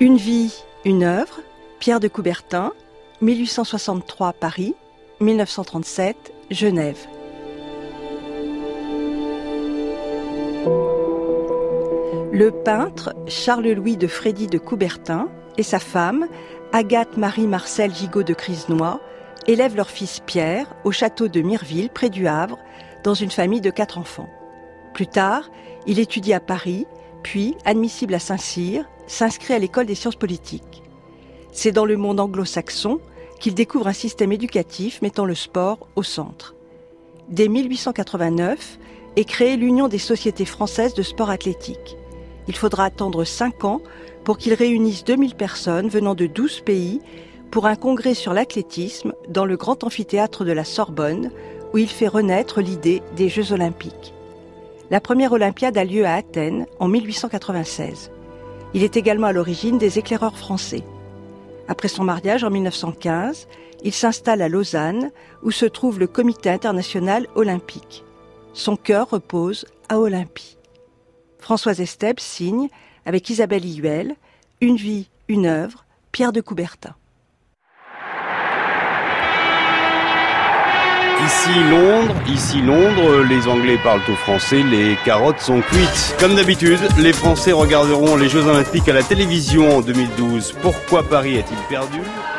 Une vie, une œuvre, Pierre de Coubertin, 1863 Paris, 1937 Genève. Le peintre Charles-Louis de Frédy de Coubertin et sa femme, Agathe Marie-Marcel Gigot de Crisnois, élèvent leur fils Pierre au château de Mireville, près du Havre, dans une famille de 4 enfants. Plus tard, il étudie à Paris, puis, admissible à Saint-Cyr, s'inscrit à l'école des sciences politiques. C'est dans le monde anglo-saxon qu'il découvre un système éducatif mettant le sport au centre. Dès 1889 est créée l'Union des sociétés françaises de sport athlétique. Il faudra attendre 5 ans pour qu'il réunisse 2000 personnes venant de 12 pays pour un congrès sur l'athlétisme dans le grand amphithéâtre de la Sorbonne, où il fait renaître l'idée des Jeux Olympiques. La première Olympiade a lieu à Athènes en 1896. Il est également à l'origine des éclaireurs français. Après son mariage en 1915, il s'installe à Lausanne, où se trouve le Comité international olympique. Son cœur repose à Olympie. Françoise Estèbe signe, avec Isabelle Hilluel, Une vie, une œuvre, Pierre de Coubertin. Ici Londres, les Anglais parlent au français, les carottes sont cuites. Comme d'habitude, les Français regarderont les Jeux Olympiques à la télévision en 2012. Pourquoi Paris a-t-il perdu ?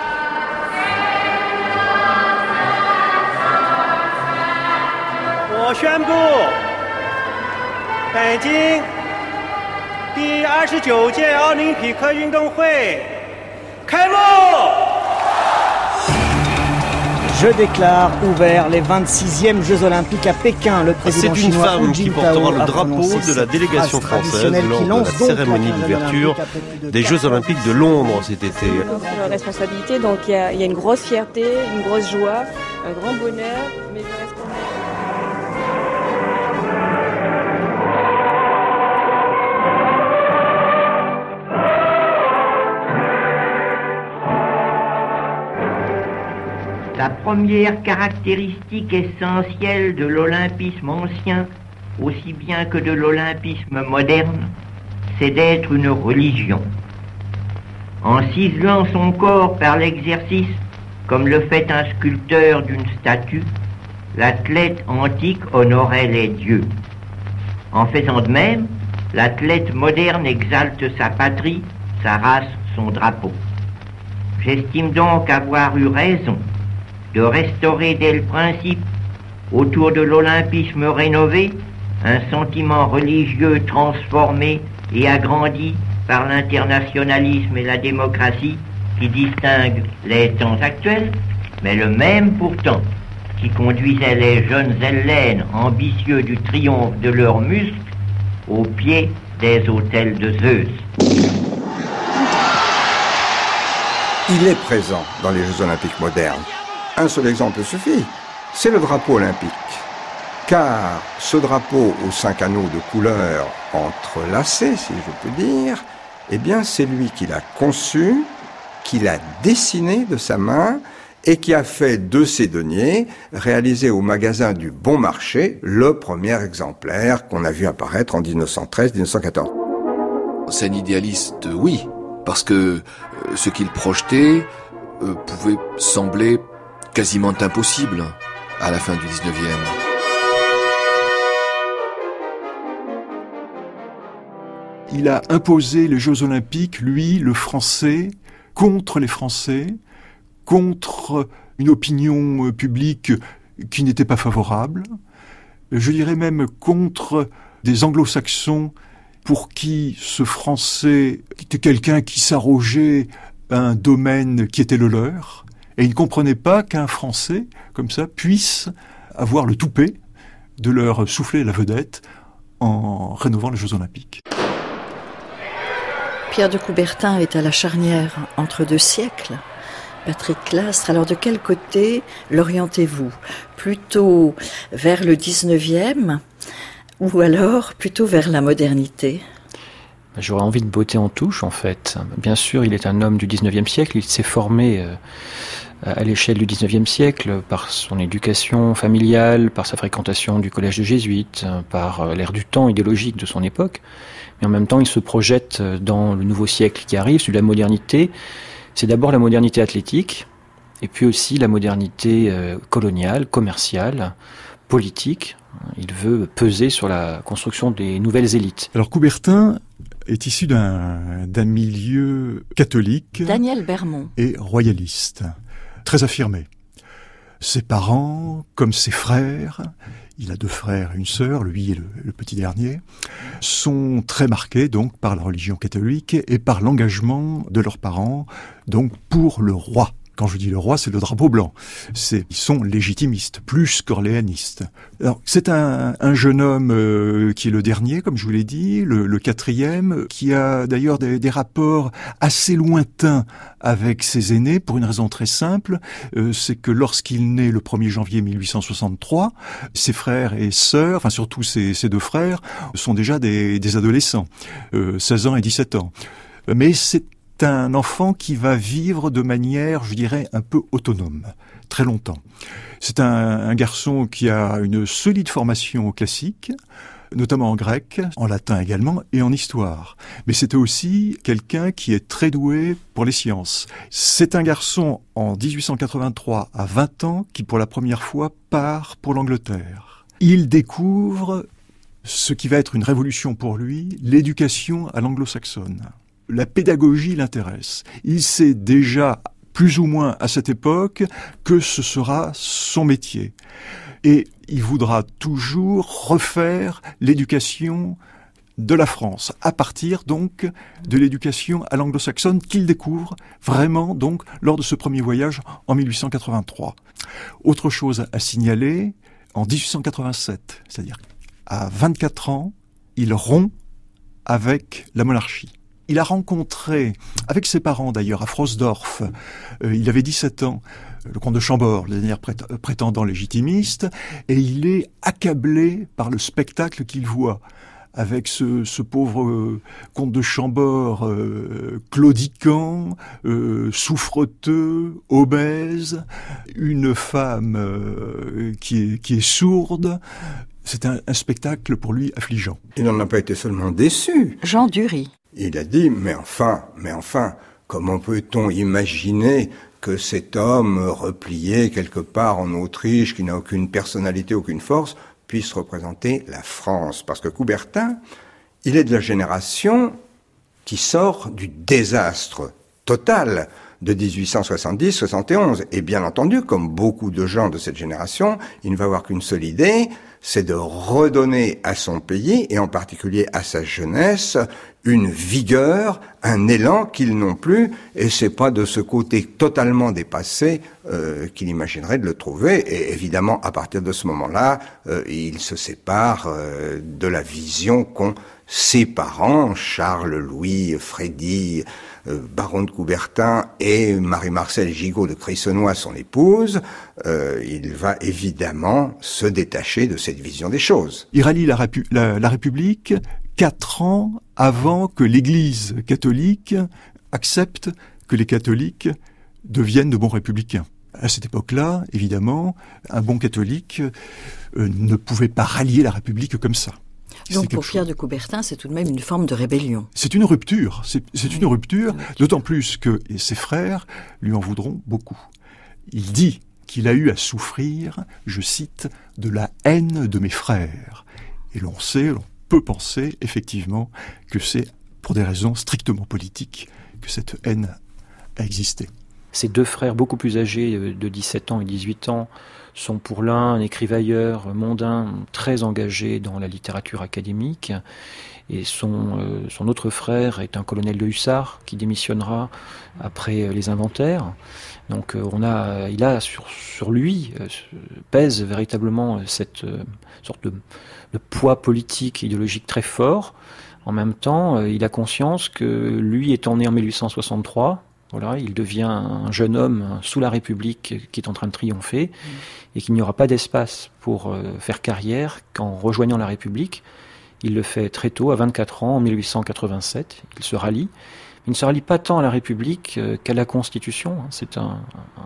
Je déclare ouvert les 26e Jeux Olympiques à Pékin. Le président chinois C'est une femme qui portera le drapeau de la délégation française lors de la cérémonie d'ouverture des Jeux Olympiques de Londres cet été. C'est une responsabilité, donc il y a une grosse fierté, une grosse joie, un grand bonheur, mais je reste quand même... La première caractéristique essentielle de l'olympisme ancien, aussi bien que de l'olympisme moderne, c'est d'être une religion. En ciselant son corps par l'exercice, comme le fait un sculpteur d'une statue, l'athlète antique honorait les dieux. En faisant de même, l'athlète moderne exalte sa patrie, sa race, son drapeau. J'estime donc avoir eu raison de restaurer dès le principe, autour de l'olympisme rénové, un sentiment religieux transformé et agrandi par l'internationalisme et la démocratie qui distingue les temps actuels, mais le même pourtant qui conduisait les jeunes Hellènes ambitieux du triomphe de leurs muscles au pied des autels de Zeus. Il est présent dans les Jeux Olympiques modernes. Un seul exemple suffit, c'est le drapeau olympique. Car ce drapeau aux 5 anneaux de couleurs entrelacés, si je peux dire, eh bien c'est lui qui l'a conçu, qui l'a dessiné de sa main et qui a fait de ses deniers, réalisé au magasin du Bon Marché, le premier exemplaire qu'on a vu apparaître en 1913-1914. C'est un idéaliste, oui, parce que ce qu'il projetait pouvait sembler quasiment impossible à la fin du 19e. Il a imposé les Jeux Olympiques, lui, le Français, contre les Français, contre une opinion publique qui n'était pas favorable, je dirais même contre des anglo-saxons pour qui ce Français était quelqu'un qui s'arrogeait un domaine qui était le leur. Et ils ne comprenaient pas qu'un Français, comme ça, puisse avoir le toupet de leur souffler la vedette en rénovant les Jeux Olympiques. Pierre de Coubertin est à la charnière entre 2 siècles. Patrick Clastres, alors de quel côté l'orientez-vous ? Plutôt vers le 19e ou alors plutôt vers la modernité ? J'aurais envie de botter en touche, en fait. Bien sûr, il est un homme du 19e siècle, il s'est formé à l'échelle du XIXe siècle, par son éducation familiale, par sa fréquentation du collège de jésuites, par l'air du temps idéologique de son époque. Mais en même temps, il se projette dans le nouveau siècle qui arrive, celui de la modernité. C'est d'abord la modernité athlétique, et puis aussi la modernité coloniale, commerciale, politique. Il veut peser sur la construction des nouvelles élites. Alors Coubertin est issu d'un milieu catholique. Daniel Bermond. Et royaliste, très affirmé. Ses parents, comme ses frères, il a 2 frères et une sœur, lui est le petit dernier, sont très marqués donc par la religion catholique et par l'engagement de leurs parents donc pour le roi. Quand je dis le roi, c'est le drapeau blanc. Ils sont légitimistes, plus qu'orléanistes. Alors, c'est un jeune homme qui est le dernier, comme je vous l'ai dit, le 4e, qui a d'ailleurs des rapports assez lointains avec ses aînés, pour une raison très simple, c'est que lorsqu'il naît le 1er janvier 1863, ses frères et sœurs, enfin surtout ses 2 frères, sont déjà des adolescents, 16 ans et 17 ans. Mais c'est un enfant qui va vivre de manière, je dirais, un peu autonome, très longtemps. C'est un garçon qui a une solide formation classique, notamment en grec, en latin également, et en histoire. Mais c'était aussi quelqu'un qui est très doué pour les sciences. C'est un garçon, en 1883, à 20 ans, qui pour la première fois part pour l'Angleterre. Il découvre ce qui va être une révolution pour lui, l'éducation à l'anglo-saxonne. La pédagogie l'intéresse. Il sait déjà, plus ou moins à cette époque, que ce sera son métier. Et il voudra toujours refaire l'éducation de la France, à partir donc de l'éducation à l'anglo-saxonne qu'il découvre vraiment donc lors de ce premier voyage en 1883. Autre chose à signaler, en 1887, c'est-à-dire à 24 ans, il rompt avec la monarchie. Il a rencontré, avec ses parents d'ailleurs, à Frosdorf, il avait 17 ans, le comte de Chambord, le dernier prétendant légitimiste, et il est accablé par le spectacle qu'il voit, avec ce pauvre comte de Chambord claudiquant, souffreteux, obèse, une femme qui est sourde. C'est un spectacle pour lui affligeant. Il n'en a pas été seulement déçu. Jean Dury. Il a dit, mais enfin, comment peut-on imaginer que cet homme replié quelque part en Autriche, qui n'a aucune personnalité, aucune force, puisse représenter la France? Parce que Coubertin, il est de la génération qui sort du désastre total de 1870-71. Et bien entendu, comme beaucoup de gens de cette génération, il ne va avoir qu'une seule idée, c'est de redonner à son pays, et en particulier à sa jeunesse, une vigueur, un élan qu'ils n'ont plus, et c'est pas de ce côté totalement dépassé qu'il imaginerait de le trouver. Et évidemment, à partir de ce moment-là, il se sépare de la vision qu'ont ses parents, Charles-Louis Frédy, baron de Coubertin, et Marie-Marcel Gigot de Crissenoy, son épouse. Il va évidemment se détacher de cette vision des choses. Il rallie la République 4 ans avant que l'Église catholique accepte que les catholiques deviennent de bons républicains. À cette époque-là, évidemment, un bon catholique ne pouvait pas rallier la République comme ça. Donc pour Pierre de Coubertin, c'est tout de même une forme de rébellion. C'est une rupture, une rupture, d'autant plus que ses frères lui en voudront beaucoup. Il dit qu'il a eu à souffrir, je cite, de la haine de mes frères. Et l'on peut penser effectivement que c'est pour des raisons strictement politiques que cette haine a existé. Ses 2 frères beaucoup plus âgés, de 17 ans et 18 ans, sont pour l'un un écrivailleur mondain très engagé dans la littérature académique, et son autre frère est un colonel de hussards qui démissionnera après les inventaires. Donc il a sur lui pèse véritablement cette sorte de poids politique et idéologique très fort. En même temps, il a conscience que lui étant né en 1863, voilà, il devient un jeune homme sous la République qui est en train de triompher et qu'il n'y aura pas d'espace pour faire carrière qu'en rejoignant la République. Il le fait très tôt, à 24 ans, en 1887. Il se rallie. Il ne se rallie pas tant à la République qu'à la Constitution. C'est un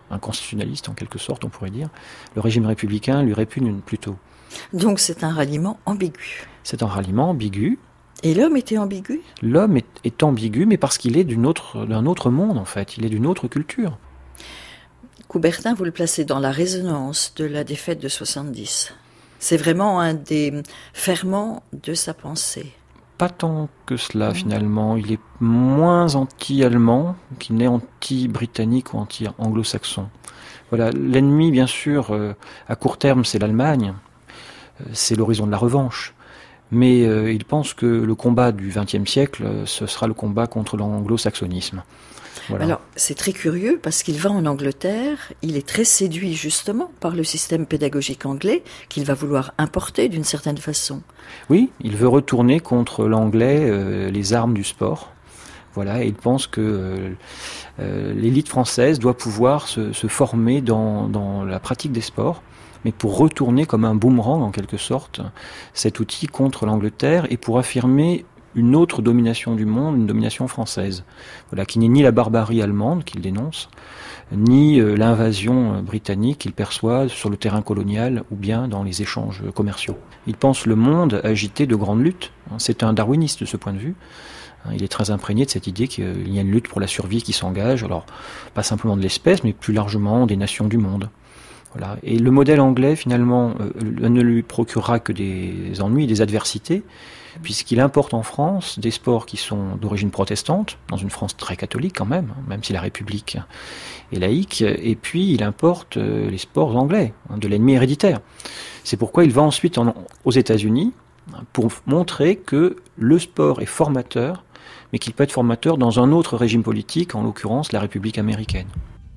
un constitutionnaliste en quelque sorte, on pourrait dire. Le régime républicain lui répugne plutôt. Donc c'est un ralliement ambigu. C'est un ralliement ambigu. Et l'homme était ambigu ? L'homme est ambigu, mais parce qu'il est d'un autre monde en fait, il est d'une autre culture. Coubertin, vous le placez dans la résonance de la défaite de 70. C'est vraiment un des ferments de sa pensée. Pas tant que cela finalement, il est moins anti-allemand qu'il n'est anti-britannique ou anti-anglo-saxon. Voilà, l'ennemi bien sûr, à court terme c'est l'Allemagne, c'est l'horizon de la revanche. Mais il pense que le combat du XXe siècle, ce sera le combat contre l'anglo-saxonisme. Voilà. Alors, c'est très curieux parce qu'il va en Angleterre, il est très séduit justement par le système pédagogique anglais qu'il va vouloir importer d'une certaine façon. Oui, il veut retourner contre l'anglais les armes du sport. Voilà, et il pense que l'élite française doit pouvoir se former dans la pratique des sports, mais pour retourner comme un boomerang en quelque sorte cet outil contre l'Angleterre et pour affirmer une autre domination du monde, une domination française, voilà, qui n'est ni la barbarie allemande qu'il dénonce, ni l'invasion britannique qu'il perçoit sur le terrain colonial ou bien dans les échanges commerciaux. Il pense le monde agité de grandes luttes. C'est un darwiniste de ce point de vue. Il est très imprégné de cette idée qu'il y a une lutte pour la survie qui s'engage, alors pas simplement de l'espèce, mais plus largement des nations du monde. Voilà. Et le modèle anglais, finalement, ne lui procurera que des ennuis, des adversités, puisqu'il importe en France des sports qui sont d'origine protestante, dans une France très catholique quand même si la République est laïque, et puis il importe les sports anglais, de l'ennemi héréditaire. C'est pourquoi il va ensuite aux États-Unis pour montrer que le sport est formateur, mais qu'il peut être formateur dans un autre régime politique, en l'occurrence la République américaine.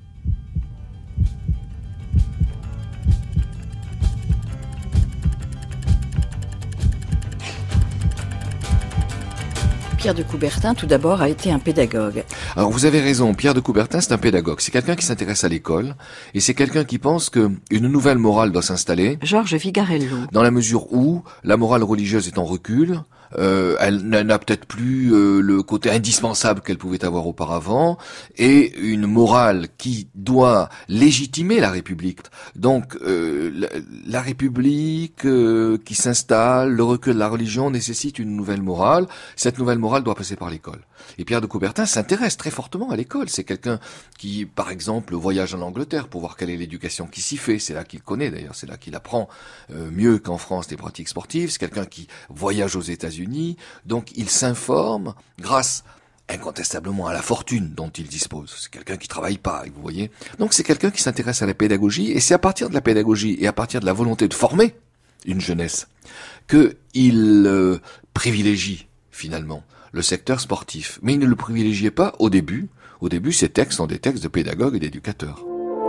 Pierre de Coubertin, tout d'abord, a été un pédagogue. Alors vous avez raison, Pierre de Coubertin, c'est un pédagogue. C'est quelqu'un qui s'intéresse à l'école, et c'est quelqu'un qui pense qu'une nouvelle morale doit s'installer. Georges Vigarello. Dans la mesure où la morale religieuse est en recul, elle n'a peut-être plus le côté indispensable qu'elle pouvait avoir auparavant, et une morale qui doit légitimer la République. Donc la République qui s'installe, le recul de la religion nécessite une nouvelle morale. Cette nouvelle morale doit passer par l'école. Et Pierre de Coubertin s'intéresse très fortement à l'école. C'est quelqu'un qui, par exemple, voyage en Angleterre pour voir quelle est l'éducation qui s'y fait. C'est là qu'il connaît d'ailleurs, c'est là qu'il apprend mieux qu'en France des pratiques sportives. C'est quelqu'un qui voyage aux États-Unis, donc il s'informe grâce incontestablement à la fortune dont il dispose. C'est quelqu'un qui travaille pas, vous voyez. Donc c'est quelqu'un qui s'intéresse à la pédagogie, et c'est à partir de la pédagogie et à partir de la volonté de former une jeunesse que il privilégie finalement le secteur sportif. Mais il ne le privilégiait pas au début. Au début, ces textes sont des textes de pédagogues et d'éducateurs.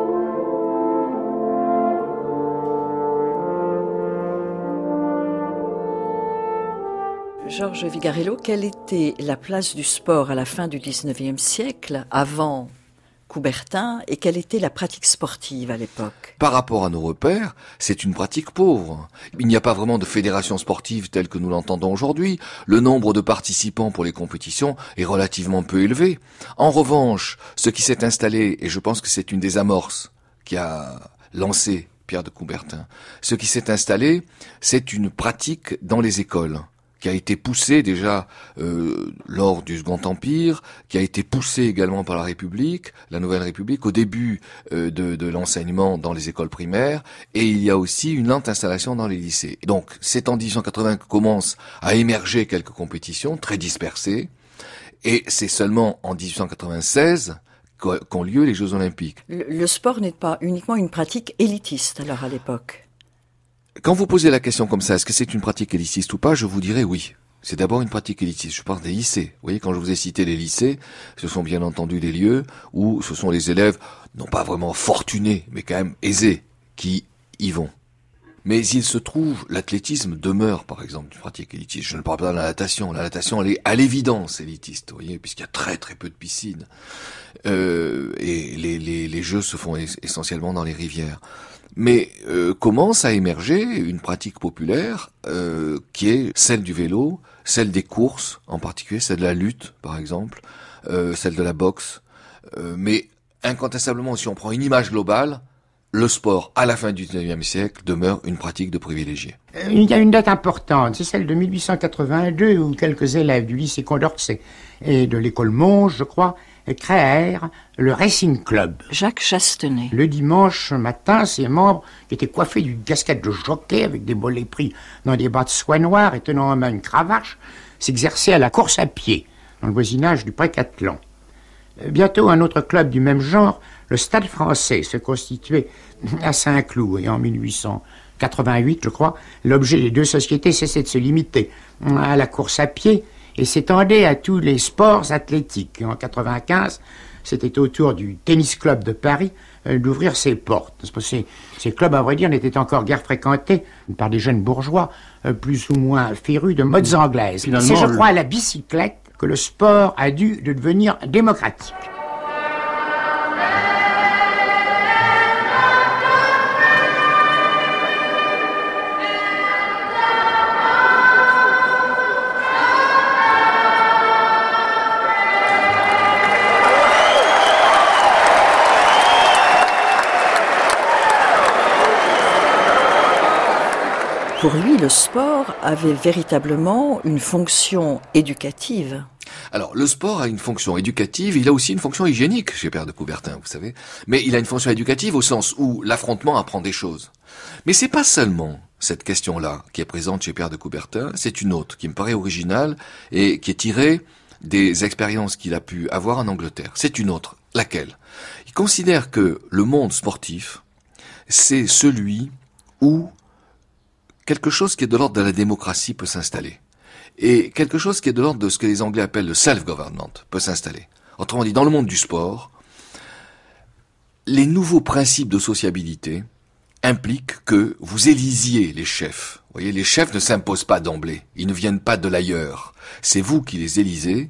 Georges Vigarello, quelle était la place du sport à la fin du XIXe siècle, avant Coubertin, et quelle était la pratique sportive à l'époque? Par rapport à nos repères, c'est une pratique pauvre. Il n'y a pas vraiment de fédération sportive telle que nous l'entendons aujourd'hui. Le nombre de participants pour les compétitions est relativement peu élevé. En revanche, ce qui s'est installé, et je pense que c'est une des amorces qui a lancé Pierre de Coubertin, ce qui s'est installé, c'est une pratique dans les écoles, qui a été poussé déjà lors du Second Empire, qui a été poussé également par la République, la Nouvelle République, au début de l'enseignement dans les écoles primaires, et il y a aussi une lente installation dans les lycées. Donc c'est en 1880 que commencent à émerger quelques compétitions très dispersées, et c'est seulement en 1896 qu'ont lieu les Jeux Olympiques. Le sport n'est pas uniquement une pratique élitiste alors à l'époque? Quand vous posez la question comme ça, est-ce que c'est une pratique élitiste ou pas, je vous dirais oui. C'est d'abord une pratique élitiste. Je parle des lycées. Vous voyez, quand je vous ai cité les lycées, ce sont bien entendu des lieux où ce sont les élèves, non pas vraiment fortunés, mais quand même aisés, qui y vont. Mais il se trouve, l'athlétisme demeure, par exemple, une pratique élitiste. Je ne parle pas de la natation. La natation, elle est à l'évidence élitiste, vous voyez, puisqu'il y a très très peu de piscines. Et les jeux se font essentiellement dans les rivières. Mais commence à émerger une pratique populaire qui est celle du vélo, celle des courses, en particulier celle de la lutte, par exemple, celle de la boxe. Mais incontestablement, si on prend une image globale, le sport, à la fin du 19e siècle, demeure une pratique de privilégiés. Il y a une date importante, c'est celle de 1882, où quelques élèves du lycée Condorcet et de l'école Monge, je crois, créèrent le Racing Club. Jacques Chastenay. Le dimanche matin, ses membres, qui étaient coiffés d'une casquette de jockey avec des bolets pris dans des bas de soie noirs et tenant en main une cravache, s'exerçaient à la course à pied, dans le voisinage du Pré-Catelan. Bientôt, un autre club du même genre, le Stade français, se constituait à Saint-Cloud. Et en 1888, je crois, l'objet des deux sociétés cessait de se limiter à la course à pied et s'étendait à tous les sports athlétiques. Et en 1995, c'était au tour du Tennis Club de Paris d'ouvrir ses portes. Ces clubs, à vrai dire, n'étaient encore guère fréquentés par des jeunes bourgeois plus ou moins férus de modes anglaises. C'est, je crois, à la bicyclette que le sport a dû devenir démocratique. Pour lui, le sport avait véritablement une fonction éducative. Alors, le sport a une fonction éducative, il a aussi une fonction hygiénique chez Père de Coubertin, vous savez. Mais il a une fonction éducative au sens où l'affrontement apprend des choses. Mais c'est pas seulement cette question-là qui est présente chez Père de Coubertin, c'est une autre qui me paraît originale et qui est tirée des expériences qu'il a pu avoir en Angleterre. C'est une autre. Laquelle? Il considère que le monde sportif, c'est celui où quelque chose qui est de l'ordre de la démocratie peut s'installer. Et quelque chose qui est de l'ordre de ce que les Anglais appellent le self-government peut s'installer. Autrement dit, dans le monde du sport, les nouveaux principes de sociabilité impliquent que vous élisiez les chefs. Vous voyez, les chefs ne s'imposent pas d'emblée. Ils ne viennent pas de l'ailleurs. C'est vous qui les élisez.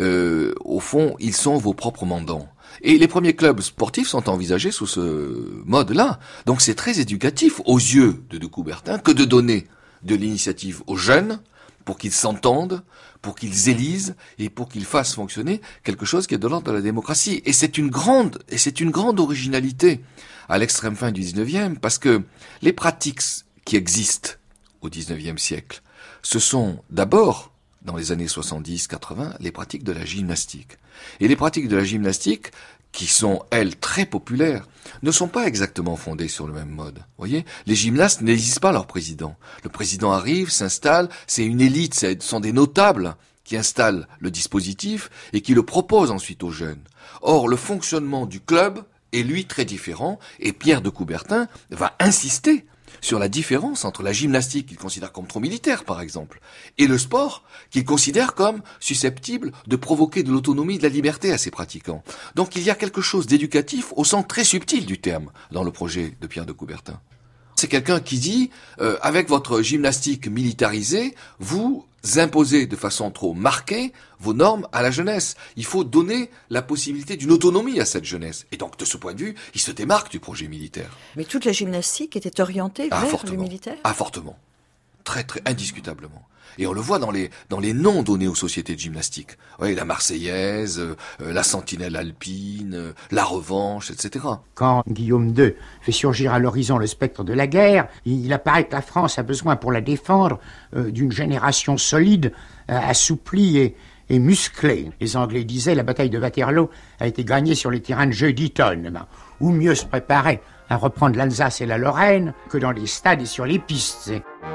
Au fond, ils sont vos propres mandants. Et les premiers clubs sportifs sont envisagés sous ce mode-là. Donc c'est très éducatif aux yeux de Coubertin que de donner de l'initiative aux jeunes pour qu'ils s'entendent, pour qu'ils élisent et pour qu'ils fassent fonctionner quelque chose qui est de l'ordre de la démocratie. Et c'est une grande originalité à l'extrême fin du 19e, parce que les pratiques qui existent au 19e siècle, ce sont d'abord, dans les années 70-80, les pratiques de la gymnastique. Et les pratiques de la gymnastique, qui sont, elles, très populaires, ne sont pas exactement fondées sur le même mode. Vous voyez, les gymnastes n'élisent pas leur président. Le président arrive, s'installe, c'est une élite, ce sont des notables qui installent le dispositif et qui le proposent ensuite aux jeunes. Or, le fonctionnement du club est, lui, très différent, et Pierre de Coubertin va insister sur la différence entre la gymnastique qu'il considère comme trop militaire, par exemple, et le sport qu'il considère comme susceptible de provoquer de l'autonomie et de la liberté à ses pratiquants. Donc il y a quelque chose d'éducatif au sens très subtil du terme dans le projet de Pierre de Coubertin. C'est quelqu'un qui dit, avec votre gymnastique militarisée, vous imposez de façon trop marquée vos normes à la jeunesse. Il faut donner la possibilité d'une autonomie à cette jeunesse. Et donc, de ce point de vue, il se démarque du projet militaire. Mais toute la gymnastique était orientée vers le militaire ? Ah, fortement. Très, très indiscutablement. Et on le voit dans les noms donnés aux sociétés de gymnastique. Oui, la Marseillaise, la Sentinelle alpine, la Revanche, etc. Quand Guillaume II fait surgir à l'horizon le spectre de la guerre, il apparaît que la France a besoin pour la défendre d'une génération solide, assouplie et musclée. Les Anglais disaient la bataille de Waterloo a été gagnée sur les terrains de jeu d'Eton. Où mieux se préparer à reprendre l'Alsace et la Lorraine que dans les stades et sur les pistes.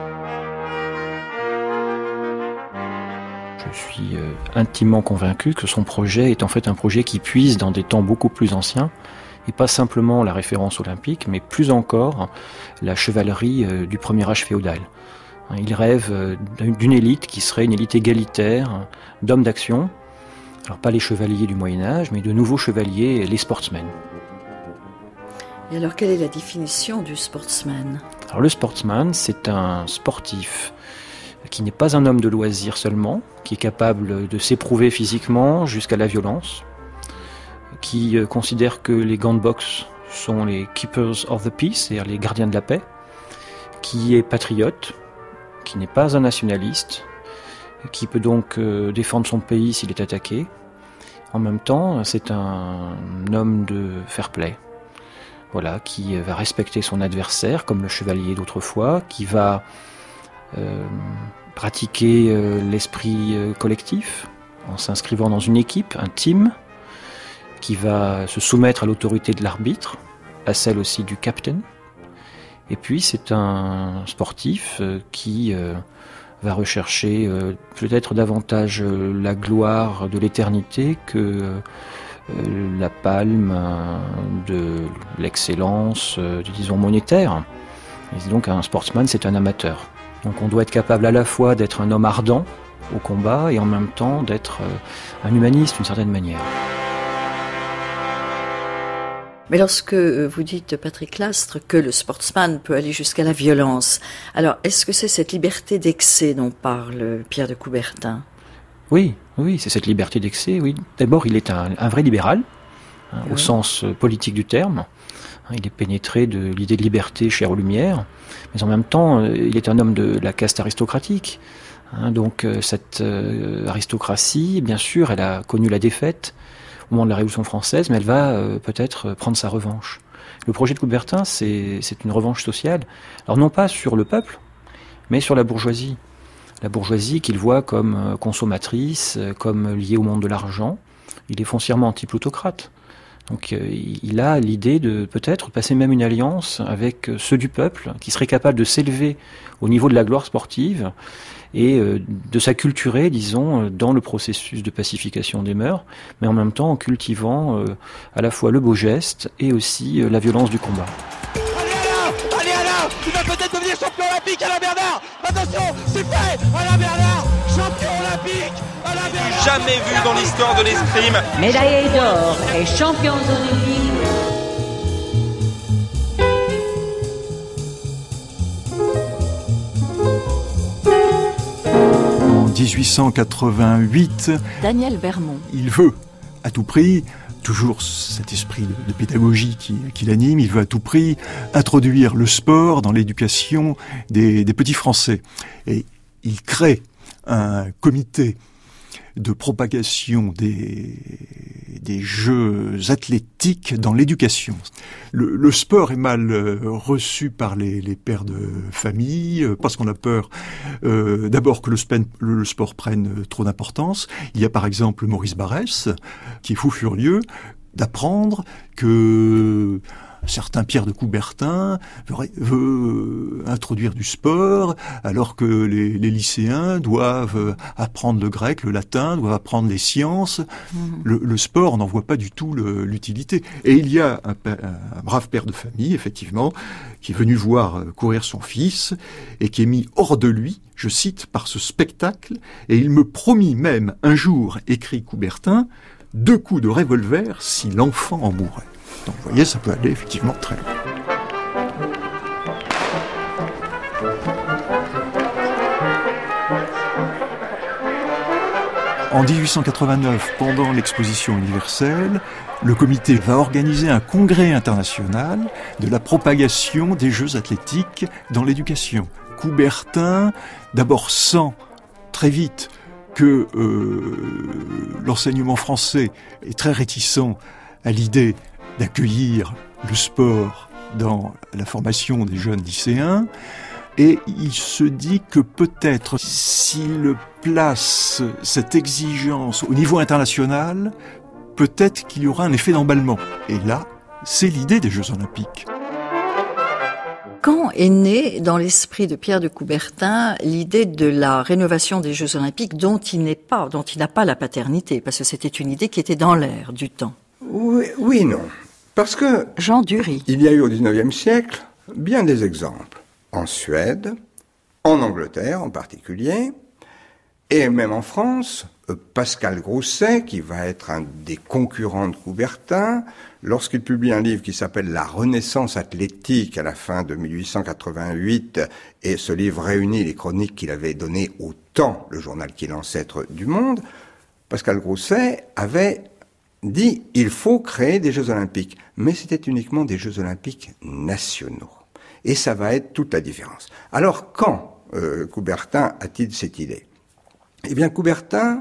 Je suis intimement convaincu que son projet est en fait un projet qui puise dans des temps beaucoup plus anciens, et pas simplement la référence olympique, mais plus encore la chevalerie du premier âge féodal. Il rêve d'une élite qui serait une élite égalitaire, d'hommes d'action, alors pas les chevaliers du Moyen-Âge, mais de nouveaux chevaliers, les sportsmen. Et alors, quelle est la définition du sportsman ? Alors le sportsman, c'est un sportif qui n'est pas un homme de loisir seulement, qui est capable de s'éprouver physiquement jusqu'à la violence, qui considère que les gants de boxe sont les keepers of the peace, c'est-à-dire les gardiens de la paix, qui est patriote, qui n'est pas un nationaliste, qui peut donc défendre son pays s'il est attaqué. En même temps, c'est un homme de fair play. Voilà, qui va respecter son adversaire, comme le chevalier d'autrefois, qui va pratiquer l'esprit collectif, en s'inscrivant dans une équipe, un team, qui va se soumettre à l'autorité de l'arbitre, à celle aussi du capitaine. Et puis c'est un sportif qui va rechercher peut-être davantage la gloire de l'éternité que la palme de l'excellence, disons, monétaire. Et donc un sportsman, c'est un amateur. Donc on doit être capable à la fois d'être un homme ardent au combat et en même temps d'être un humaniste d'une certaine manière. Mais lorsque vous dites, Patrick Lastre, que le sportsman peut aller jusqu'à la violence, alors est-ce que c'est cette liberté d'excès dont parle Pierre de Coubertin ? Oui, c'est cette liberté d'excès, oui. D'abord, il est un vrai libéral, au sens politique du terme. Il est pénétré de l'idée de liberté chère aux Lumières, mais en même temps, il est un homme de la caste aristocratique. Donc cette aristocratie, bien sûr, elle a connu la défaite au moment de la Révolution française, mais elle va peut-être prendre sa revanche. Le projet de Coubertin, c'est une revanche sociale. Alors non pas sur le peuple, mais sur la bourgeoisie. La bourgeoisie qu'il voit comme consommatrice, comme liée au monde de l'argent. Il est foncièrement anti-plutocrate. Donc il a l'idée de peut-être passer même une alliance avec ceux du peuple qui seraient capables de s'élever au niveau de la gloire sportive et de s'acculturer, disons, dans le processus de pacification des mœurs, mais en même temps en cultivant à la fois le beau geste et aussi la violence du combat. Allez Alain, tu vas peut-être devenir champion olympique, Alain Bernard. Attention, c'est fait, Alain Bernard, champion olympique, Alain Bernard. Jamais vu dans l'histoire de l'escrime. Médaillé d'or et champion olympique. En 1888, Daniel Bermond. Il veut à tout prix, toujours cet esprit de pédagogie qui l'anime, il veut à tout prix introduire le sport dans l'éducation des petits Français. Et il crée un comité de propagation des jeux athlétiques dans l'éducation. Le sport est mal reçu par les pères de famille parce qu'on a peur d'abord que le sport prenne trop d'importance. Il y a par exemple Maurice Barrès qui est fou furieux d'apprendre que certain Pierre de Coubertin veut introduire du sport, alors que les lycéens doivent apprendre le grec, le latin, doivent apprendre les sciences. Le sport, on n'en voit pas du tout l'utilité. Et il y a un brave père de famille, effectivement, qui est venu voir courir son fils et qui est mis hors de lui, je cite, par ce spectacle. Et il me promit même un jour, écrit Coubertin, 2 coups de revolver si l'enfant en mourait. Donc vous voyez, ça peut aller effectivement très loin. En 1889, pendant l'exposition universelle, le comité va organiser un congrès international de la propagation des Jeux athlétiques dans l'éducation. Coubertin, d'abord sent très vite que l'enseignement français est très réticent à l'idée d'accueillir le sport dans la formation des jeunes lycéens, et il se dit que peut-être s'il place cette exigence au niveau international, peut-être qu'il y aura un effet d'emballement. Et là, c'est l'idée des Jeux Olympiques. Quand est née dans l'esprit de Pierre de Coubertin l'idée de la rénovation des Jeux Olympiques dont il n'a pas la paternité, parce que c'était une idée qui était dans l'air du temps? Oui, non. Parce que Jean Dury. Il y a eu au XIXe siècle bien des exemples. En Suède, en Angleterre en particulier, et même en France, Pascal Grousset, qui va être un des concurrents de Coubertin, lorsqu'il publie un livre qui s'appelle La Renaissance athlétique à la fin de 1888, et ce livre réunit les chroniques qu'il avait données au Temps, le journal qui est l'ancêtre du Monde, Pascal Grousset avait dit « il faut créer des Jeux Olympiques ». Mais c'était uniquement des Jeux Olympiques nationaux. Et ça va être toute la différence. Alors quand Coubertin a-t-il cette idée ? Eh bien Coubertin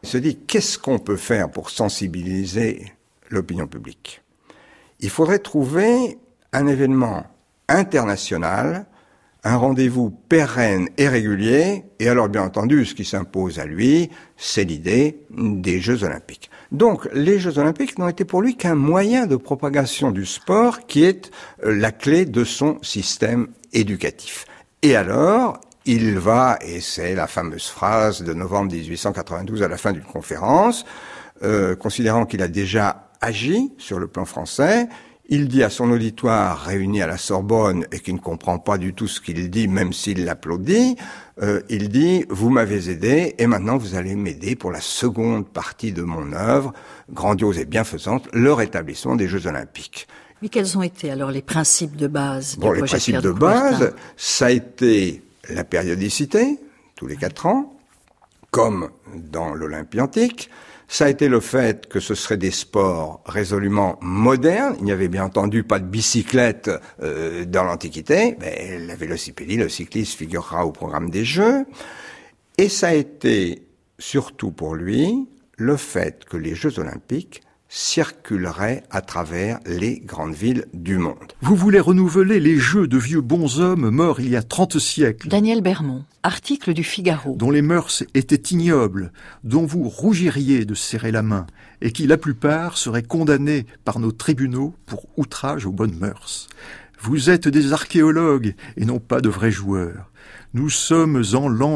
Il se dit, qu'est-ce qu'on peut faire pour sensibiliser l'opinion publique? Il faudrait trouver un événement international, un rendez-vous pérenne et régulier, et alors bien entendu, ce qui s'impose à lui, c'est l'idée des Jeux Olympiques. Donc, les Jeux Olympiques n'ont été pour lui qu'un moyen de propagation du sport qui est la clé de son système éducatif. Et alors, il va, et c'est la fameuse phrase de novembre 1892 à la fin d'une conférence, considérant qu'il a déjà agi sur le plan français, il dit à son auditoire réuni à la Sorbonne et qui ne comprend pas du tout ce qu'il dit, même s'il l'applaudit, il dit « Vous m'avez aidé et maintenant vous allez m'aider pour la seconde partie de mon œuvre, grandiose et bienfaisante, le rétablissement des Jeux Olympiques. » Mais quels ont été alors les principes de base du les projet principes Pierre de base, ça a été la périodicité, tous les 4 ans, comme dans l'Olympie antique. Ça a été le fait que ce seraient des sports résolument modernes. Il n'y avait bien entendu pas de bicyclette dans l'Antiquité, mais la vélocipédie, le cyclisme figurera au programme des Jeux. Et ça a été surtout pour lui le fait que les Jeux Olympiques circuleraient à travers les grandes villes du monde. Vous voulez renouveler les jeux de vieux bonshommes morts il y a 30 siècles. Daniel Bermond, article du Figaro. Dont les mœurs étaient ignobles, dont vous rougiriez de serrer la main, et qui, la plupart, seraient condamnés par nos tribunaux pour outrage aux bonnes mœurs. Vous êtes des archéologues et non pas de vrais joueurs. Nous sommes en l'an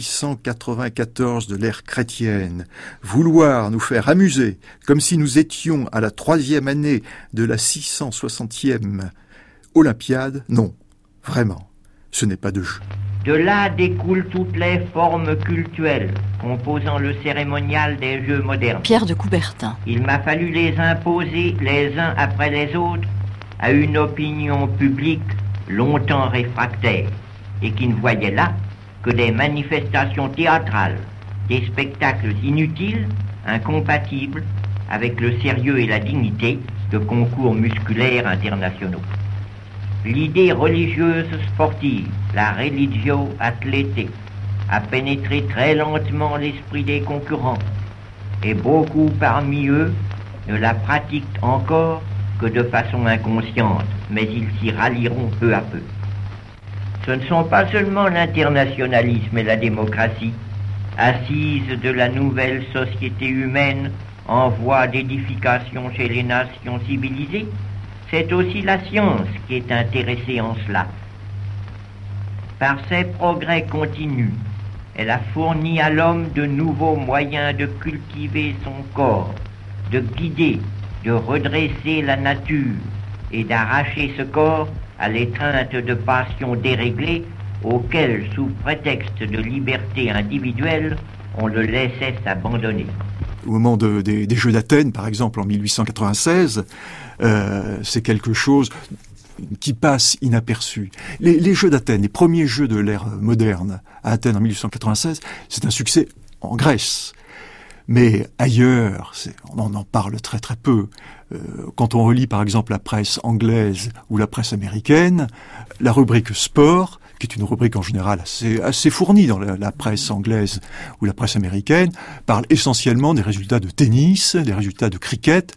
1894 de l'ère chrétienne. Vouloir nous faire amuser, comme si nous étions à la 3e année de la 660e Olympiade, non, vraiment, ce n'est pas de jeu. De là découlent toutes les formes cultuelles composant le cérémonial des Jeux modernes. Pierre de Coubertin. Il m'a fallu les imposer les uns après les autres à une opinion publique longtemps réfractaire et qui ne voyait là que des manifestations théâtrales, des spectacles inutiles, incompatibles avec le sérieux et la dignité de concours musculaires internationaux. L'idée religieuse sportive, la religio athlétique, a pénétré très lentement l'esprit des concurrents et beaucoup parmi eux ne la pratiquent encore que de façon inconsciente, mais ils s'y rallieront peu à peu. Ce ne sont pas seulement l'internationalisme et la démocratie, assises de la nouvelle société humaine en voie d'édification chez les nations civilisées, c'est aussi la science qui est intéressée en cela. Par ses progrès continus, elle a fourni à l'homme de nouveaux moyens de cultiver son corps, de guider, de redresser la nature et d'arracher ce corps à l'étreinte de passions déréglées auxquelles, sous prétexte de liberté individuelle, on le laissait s'abandonner. Au moment des Jeux d'Athènes, par exemple, en 1896, c'est quelque chose qui passe inaperçu. Les Jeux d'Athènes, les premiers Jeux de l'ère moderne à Athènes en 1896, c'est un succès en Grèce. Mais ailleurs, on en parle très très peu. Quand on relit par exemple la presse anglaise ou la presse américaine, la rubrique sport, qui est une rubrique en général assez fournie dans la presse anglaise ou la presse américaine, parle essentiellement des résultats de tennis, des résultats de cricket,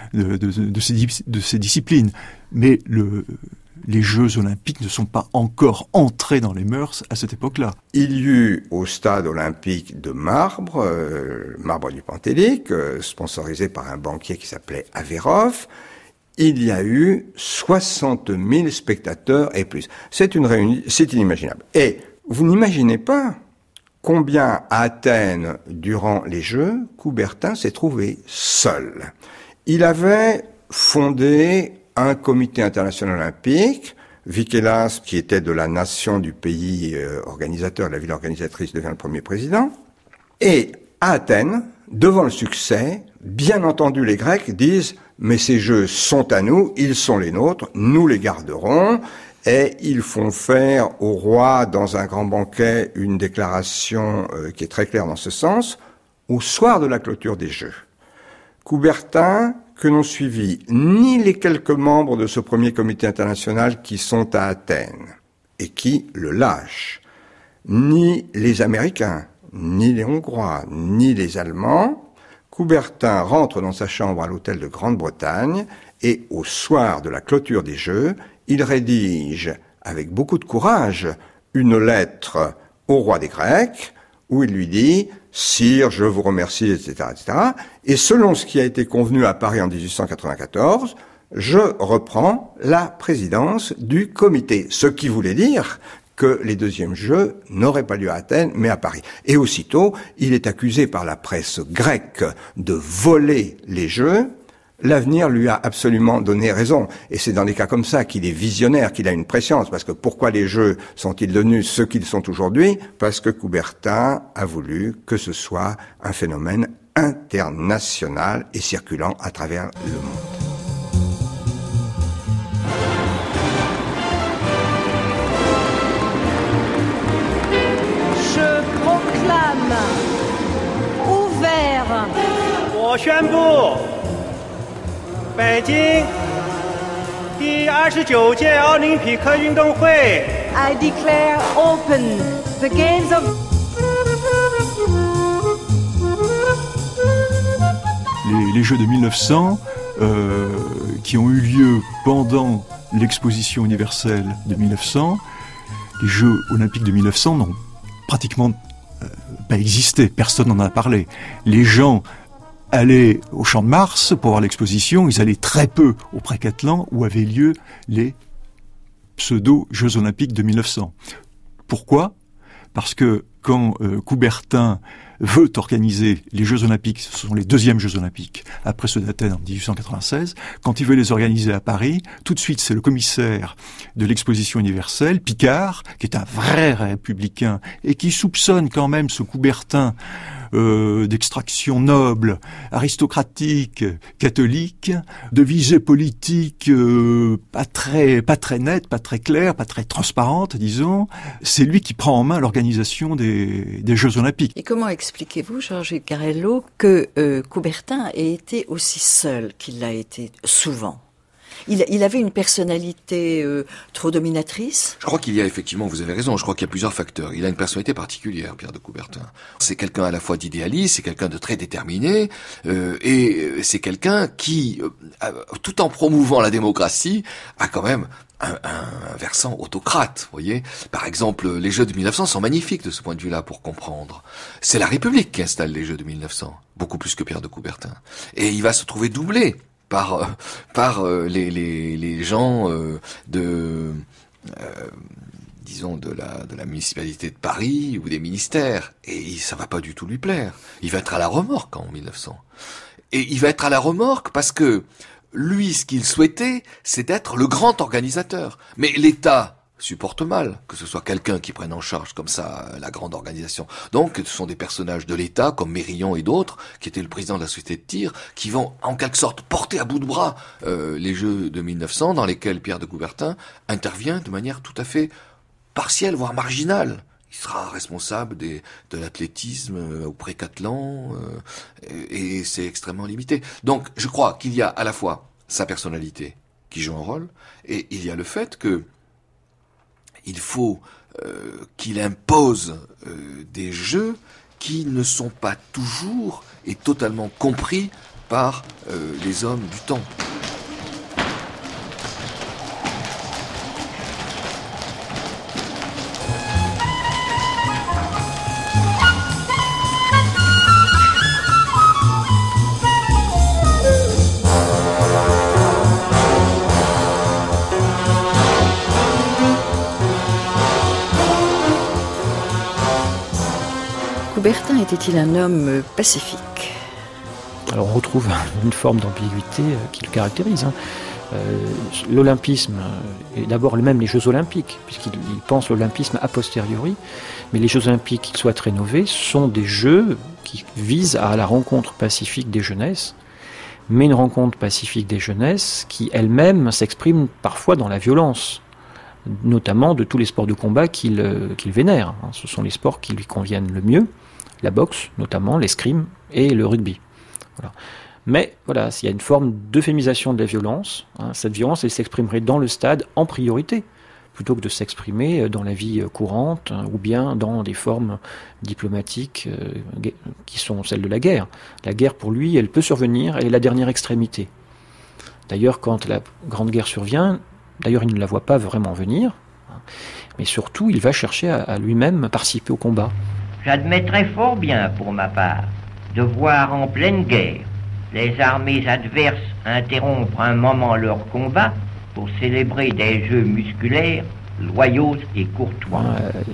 de ces disciplines. Mais les Jeux Olympiques ne sont pas encore entrés dans les mœurs à cette époque-là. Il y eut au stade olympique de marbre, marbre du Pentélique, sponsorisé par un banquier qui s'appelait Averroff, il y a eu 60 000 spectateurs et plus. C'est une réunion, c'est inimaginable. Et vous n'imaginez pas combien à Athènes, durant les Jeux, Coubertin s'est trouvé seul. Il avait fondé un comité international olympique. Vikelas, qui était de la nation du pays organisateur, la ville organisatrice, devient le premier président. Et à Athènes, devant le succès, bien entendu les Grecs disent « mais ces jeux sont à nous, ils sont les nôtres, nous les garderons ». Et ils font faire au roi, dans un grand banquet, une déclaration qui est très claire dans ce sens, au soir de la clôture des Jeux. Coubertin, que n'ont suivi ni les quelques membres de ce premier comité international qui sont à Athènes et qui le lâchent, ni les Américains, ni les Hongrois, ni les Allemands. Coubertin rentre dans sa chambre à l'hôtel de Grande-Bretagne et au soir de la clôture des Jeux, il rédige avec beaucoup de courage une lettre au roi des Grecs où il lui dit « Sire, je vous remercie, etc. etc. » Et selon ce qui a été convenu à Paris en 1894, je reprends la présidence du comité. Ce qui voulait dire que les deuxièmes Jeux n'auraient pas lieu à Athènes, mais à Paris. Et aussitôt, il est accusé par la presse grecque de voler les Jeux. L'avenir lui a absolument donné raison. Et c'est dans des cas comme ça qu'il est visionnaire, qu'il a une prescience. Parce que pourquoi les Jeux sont-ils devenus ce qu'ils sont aujourd'hui? Parce que Coubertin a voulu que ce soit un phénomène international et circulant à travers le monde. Je proclame ouvert. 我宣布，北京第29届奥林匹克运动会。 I declare open the games of. Les Jeux de 1900, qui ont eu lieu pendant l'exposition universelle de 1900, les Jeux olympiques de 1900 n'ont pratiquement pas existé, personne n'en a parlé. Les gens allaient au Champ de Mars pour voir l'exposition, ils allaient très peu au Pré-Catelan où avaient lieu les pseudo-Jeux olympiques de 1900. Pourquoi ? Parce que quand Coubertin veut organiser les Jeux olympiques, ce sont les deuxièmes Jeux olympiques, après ceux d'Athènes en 1896, quand il veut les organiser à Paris, tout de suite c'est le commissaire de l'exposition universelle, Picard, qui est un vrai républicain, et qui soupçonne quand même ce Coubertin d'extraction noble, aristocratique, catholique, de visée politique pas très nette, pas très claire, pas très transparente, disons. C'est lui qui prend en main l'organisation des Jeux olympiques. Et comment expliquez-vous, Georges Garello, que Coubertin ait été aussi seul qu'il l'a été souvent ? Il avait une personnalité trop dominatrice. Je crois qu'il y a effectivement, vous avez raison, je crois qu'il y a plusieurs facteurs. Il a une personnalité particulière, Pierre de Coubertin. C'est quelqu'un à la fois d'idéaliste, c'est quelqu'un de très déterminé, et c'est quelqu'un qui, tout en promouvant la démocratie, a quand même un versant autocrate, vous voyez. Par exemple, les Jeux de 1900 sont magnifiques de ce point de vue-là pour comprendre. C'est la République qui installe les Jeux de 1900, beaucoup plus que Pierre de Coubertin. Et il va se trouver doublé par les gens disons de la municipalité de Paris ou des ministères, et ça va pas du tout lui plaire. Il va être à la remorque en 1900. Et il va être à la remorque parce que lui, ce qu'il souhaitait, c'est d'être le grand organisateur. Mais l'État supporte mal que ce soit quelqu'un qui prenne en charge comme ça la grande organisation. Donc ce sont des personnages de l'État comme Mérillon et d'autres, qui étaient le président de la société de tir, qui vont en quelque sorte porter à bout de bras les Jeux de 1900, dans lesquels Pierre de Coubertin intervient de manière tout à fait partielle, voire marginale. Il sera responsable de l'athlétisme au Pré-Catelan, et c'est extrêmement limité. Donc je crois qu'il y a à la fois sa personnalité qui joue un rôle, et il y a le fait que il faut qu'il impose des jeux qui ne sont pas toujours et totalement compris par les hommes du temps. Coubertin était-il un homme pacifique ? Alors on retrouve une forme d'ambiguïté qui le caractérise. L'olympisme, et d'abord même les Jeux olympiques, puisqu'il pense l'olympisme a posteriori, mais les Jeux olympiques, qu'ils soient rénovés, sont des jeux qui visent à la rencontre pacifique des jeunesses, mais une rencontre pacifique des jeunesses qui elle-même s'exprime parfois dans la violence, notamment de tous les sports de combat qu'il vénère. Ce sont les sports qui lui conviennent le mieux, la boxe notamment, l'escrime et le rugby. Voilà. Mais voilà, s'il y a une forme d'euphémisation de la violence, cette violence elle s'exprimerait dans le stade en priorité, plutôt que de s'exprimer dans la vie courante ou bien dans des formes diplomatiques qui sont celles de la guerre. La guerre, pour lui, elle peut survenir, elle est la dernière extrémité. D'ailleurs, quand la Grande Guerre survient, d'ailleurs, il ne la voit pas vraiment venir, mais surtout, il va chercher à lui-même participer au combat. J'admettrais fort bien, pour ma part, de voir en pleine guerre les armées adverses interrompre un moment leur combat pour célébrer des jeux musculaires loyaux et courtois.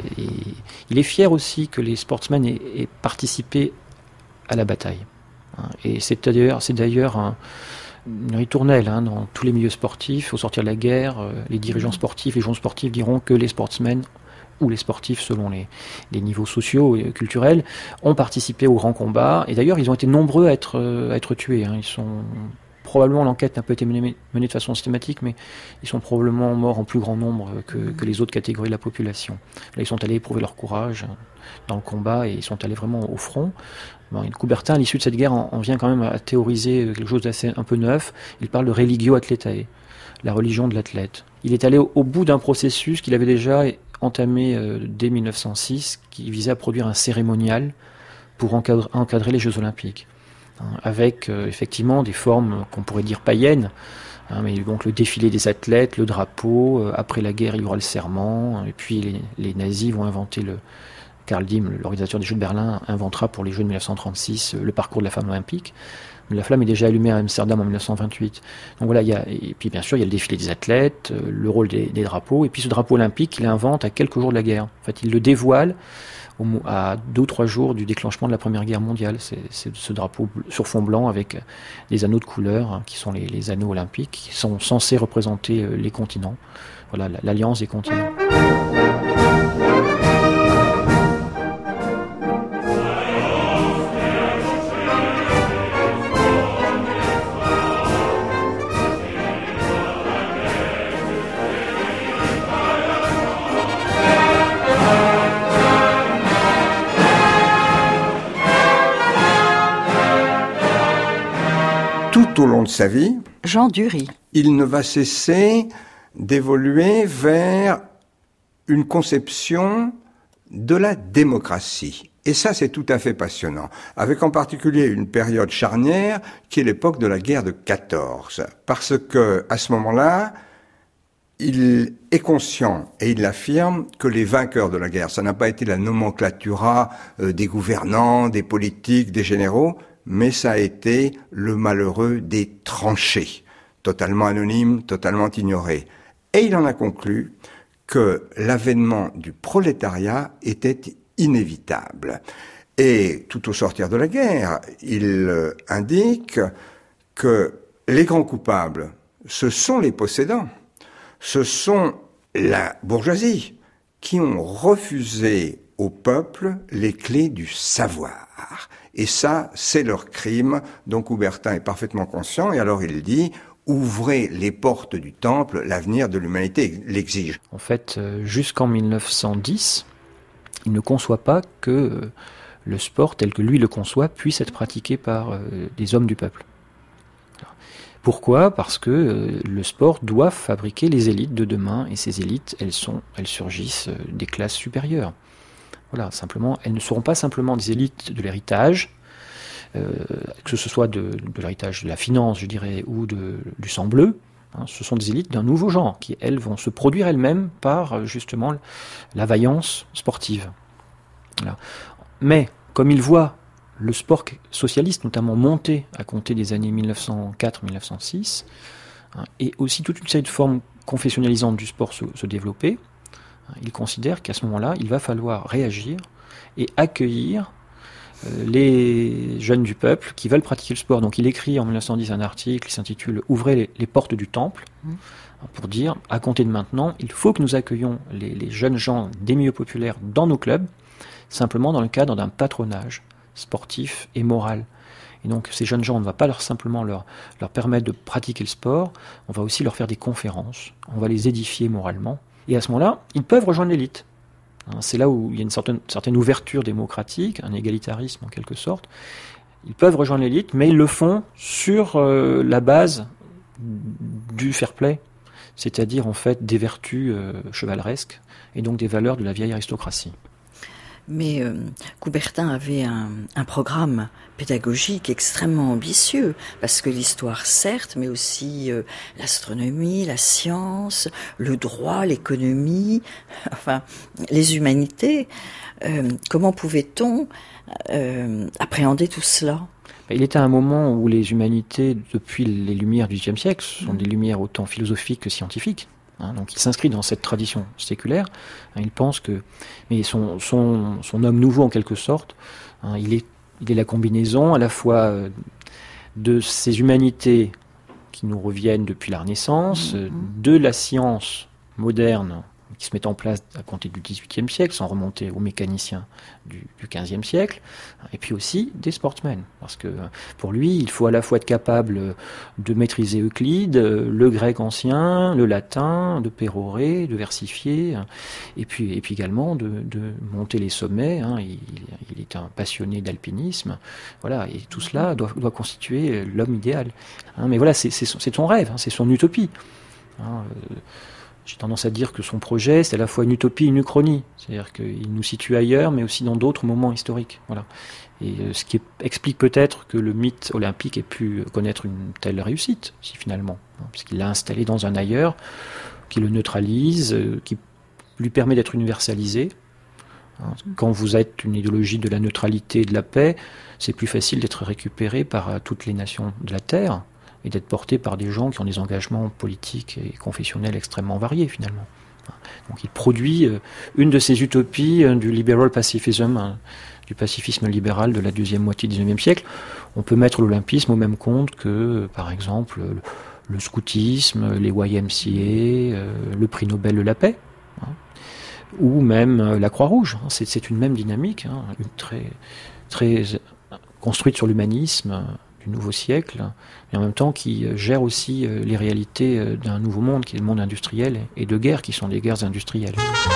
Il est fier aussi que les sportsmen aient participé à la bataille. Et c'est d'ailleurs une ritournelle dans tous les milieux sportifs. Au sortir de la guerre, les dirigeants sportifs, les gens sportifs diront que les sportsmen ou les sportifs, selon les niveaux sociaux et culturels, ont participé au grand combat. Et d'ailleurs, ils ont été nombreux à être tués. Ils sont probablement, l'enquête n'a pas été menée de façon systématique, mais ils sont probablement morts en plus grand nombre que les autres catégories de la population. Là, ils sont allés éprouver leur courage dans le combat et ils sont allés vraiment au front. Coubertin, à l'issue de cette guerre, en vient quand même à théoriser quelque chose d'assez un peu neuf. Il parle de religio athletae, la religion de l'athlète. Il est allé au bout d'un processus qu'il avait déjà entamé dès 1906, qui visait à produire un cérémonial pour encadrer les Jeux Olympiques, avec effectivement des formes qu'on pourrait dire païennes, mais donc le défilé des athlètes, le drapeau, après la guerre il y aura le serment, et puis les nazis vont inventer Karl Diem, l'organisateur des Jeux de Berlin, inventera pour les Jeux de 1936 le parcours de la flamme olympique. La flamme est déjà allumée à Amsterdam en 1928. Donc voilà, et puis bien sûr, il y a le défilé des athlètes, le rôle des drapeaux, et puis ce drapeau olympique, il invente à quelques jours de la guerre. En fait, il le dévoile à 2 ou 3 jours du déclenchement de la Première Guerre mondiale. C'est ce drapeau sur fond blanc avec des anneaux de couleur, qui sont les anneaux olympiques, qui sont censés représenter les continents. Voilà, l'alliance des continents. Tout au long de sa vie, Jean Dury, il ne va cesser d'évoluer vers une conception de la démocratie. Et ça, c'est tout à fait passionnant, avec en particulier une période charnière qui est l'époque de la guerre de 14, parce que à ce moment-là, il est conscient et il affirme que les vainqueurs de la guerre, ça n'a pas été la nomenclatura des gouvernants, des politiques, des généraux, mais ça a été le malheureux des tranchées, totalement anonyme, totalement ignoré. Et il en a conclu que l'avènement du prolétariat était inévitable. Et tout au sortir de la guerre, il indique que les grands coupables, ce sont les possédants, ce sont la bourgeoisie qui ont refusé au peuple les clés du savoir. Et ça, c'est leur crime, dont Coubertin est parfaitement conscient, et alors il dit « Ouvrez les portes du temple, l'avenir de l'humanité l'exige ». En fait, jusqu'en 1910, il ne conçoit pas que le sport, tel que lui le conçoit, puisse être pratiqué par des hommes du peuple. Pourquoi ? Parce que le sport doit fabriquer les élites de demain, et ces élites, elles surgissent des classes supérieures. Voilà, simplement, elles ne seront pas simplement des élites de l'héritage, que ce soit de l'héritage de la finance, je dirais, ou du sang bleu. Ce sont des élites d'un nouveau genre, qui, elles, vont se produire elles-mêmes par, justement, la vaillance sportive. Voilà. Mais, comme ils voient le sport socialiste, notamment monter à compter des années 1904-1906, et aussi toute une série de formes confessionnalisantes du sport se développer, il considère qu'à ce moment-là, il va falloir réagir et accueillir les jeunes du peuple qui veulent pratiquer le sport. Donc il écrit en 1910 un article qui s'intitule « Ouvrez les portes du temple » pour dire, à compter de maintenant, il faut que nous accueillions les jeunes gens des milieux populaires dans nos clubs, simplement dans le cadre d'un patronage sportif et moral. Et donc ces jeunes gens, on ne va pas simplement leur permettre de pratiquer le sport, on va aussi leur faire des conférences, on va les édifier moralement. Et à ce moment-là, ils peuvent rejoindre l'élite. C'est là où il y a une certaine ouverture démocratique, un égalitarisme en quelque sorte. Ils peuvent rejoindre l'élite, mais ils le font sur la base du fair play, c'est-à-dire en fait des vertus chevaleresques et donc des valeurs de la vieille aristocratie. Mais Coubertin avait un programme pédagogique extrêmement ambitieux, parce que l'histoire certes, mais aussi l'astronomie, la science, le droit, l'économie, enfin les humanités. Comment pouvait-on appréhender tout cela ? Il était à un moment où les humanités, depuis les Lumières du XVIIIe siècle, sont des lumières autant philosophiques que scientifiques. Donc il s'inscrit dans cette tradition séculaire. Il pense que, mais son homme nouveau en quelque sorte, il est la combinaison à la fois de ces humanités qui nous reviennent depuis la Renaissance, de la science moderne qui se met en place à compter du XVIIIe siècle, sans remonter aux mécaniciens du XVe siècle, et puis aussi des sportsmen. Parce que pour lui, il faut à la fois être capable de maîtriser Euclide, le grec ancien, le latin, de pérorer, de versifier, et puis également de monter les sommets. Il est un passionné d'alpinisme. Voilà, et tout cela doit constituer l'homme idéal. Mais voilà, c'est son rêve, c'est son utopie. J'ai tendance à dire que son projet, c'est à la fois une utopie et une uchronie. C'est-à-dire qu'il nous situe ailleurs, mais aussi dans d'autres moments historiques. Voilà. Et ce qui explique peut-être que le mythe olympique ait pu connaître une telle réussite, si finalement. Puisqu'il l'a installé dans un ailleurs, qui le neutralise, qui lui permet d'être universalisé. Quand vous êtes une idéologie de la neutralité et de la paix, c'est plus facile d'être récupéré par toutes les nations de la Terre, et d'être porté par des gens qui ont des engagements politiques et confessionnels extrêmement variés, finalement. Donc il produit une de ces utopies du liberal pacifism, du pacifisme libéral de la deuxième moitié du XIXe siècle. On peut mettre l'olympisme au même compte que, par exemple, le scoutisme, les YMCA, le prix Nobel de la paix, ou même la Croix-Rouge. C'est une même dynamique, une très construite sur l'humanisme du nouveau siècle, mais en même temps qui gère aussi les réalités d'un nouveau monde, qui est le monde industriel, et de guerres qui sont des guerres industrielles.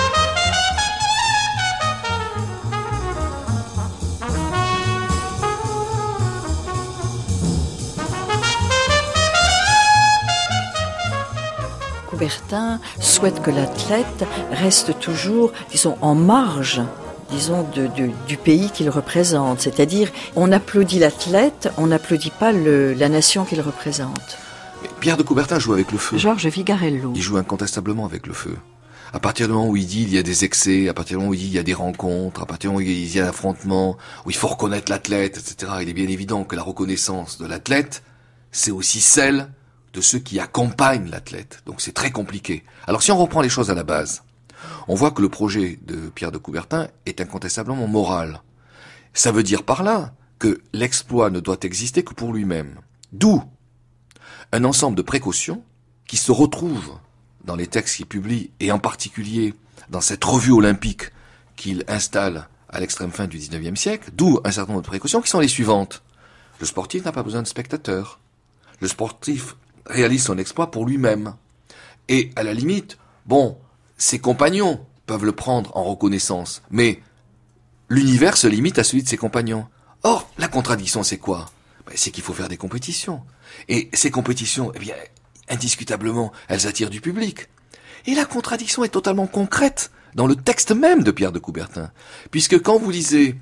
Coubertin souhaite que l'athlète reste toujours, disons, en marge, disons, du pays qu'il représente. C'est-à-dire, on applaudit l'athlète, on n'applaudit pas la nation qu'il représente. Mais Pierre de Coubertin joue avec le feu. Georges Vigarello. Il joue incontestablement avec le feu. À partir du moment où il dit il y a des excès, à partir du moment où il dit il y a des rencontres, à partir du moment où il y a l'affrontement, où il faut reconnaître l'athlète, etc., il est bien évident que la reconnaissance de l'athlète, c'est aussi celle de ceux qui accompagnent l'athlète. Donc c'est très compliqué. Alors si on reprend les choses à la base, on voit que le projet de Pierre de Coubertin est incontestablement moral. Ça veut dire par là que l'exploit ne doit exister que pour lui-même. D'où un ensemble de précautions qui se retrouvent dans les textes qu'il publie, et en particulier dans cette revue olympique qu'il installe à l'extrême fin du XIXe siècle, d'où un certain nombre de précautions qui sont les suivantes. Le sportif n'a pas besoin de spectateurs. Le sportif réalise son exploit pour lui-même. Et à la limite, ses compagnons peuvent le prendre en reconnaissance, mais l'univers se limite à celui de ses compagnons. Or, la contradiction, c'est quoi ? C'est qu'il faut faire des compétitions. Et ces compétitions, indiscutablement, elles attirent du public. Et la contradiction est totalement concrète dans le texte même de Pierre de Coubertin. Puisque quand vous lisez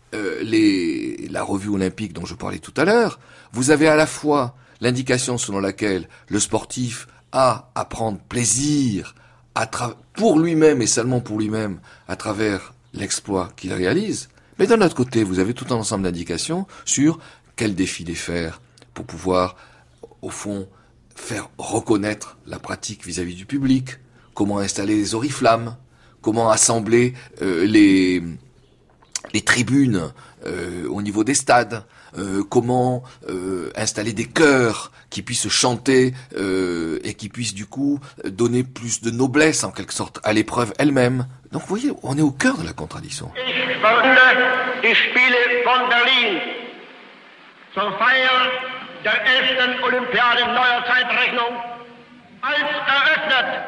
la revue olympique dont je parlais tout à l'heure, vous avez à la fois l'indication selon laquelle le sportif a à prendre plaisir pour lui-même et seulement pour lui-même à travers l'exploit qu'il réalise. Mais d'un autre côté, vous avez tout un ensemble d'indications sur quel défilé faire pour pouvoir, au fond, faire reconnaître la pratique vis-à-vis du public, comment installer les oriflammes, comment assembler les tribunes au niveau des stades, comment installer des chœurs qui puissent chanter et qui puissent du coup donner plus de noblesse en quelque sorte à l'épreuve elle-même. Donc vous voyez, on est au cœur de la contradiction. Ich verkünde die Spiele von Berlin zur Feier der 11. Olympiade neuer Zeitrechnung als eröffnet.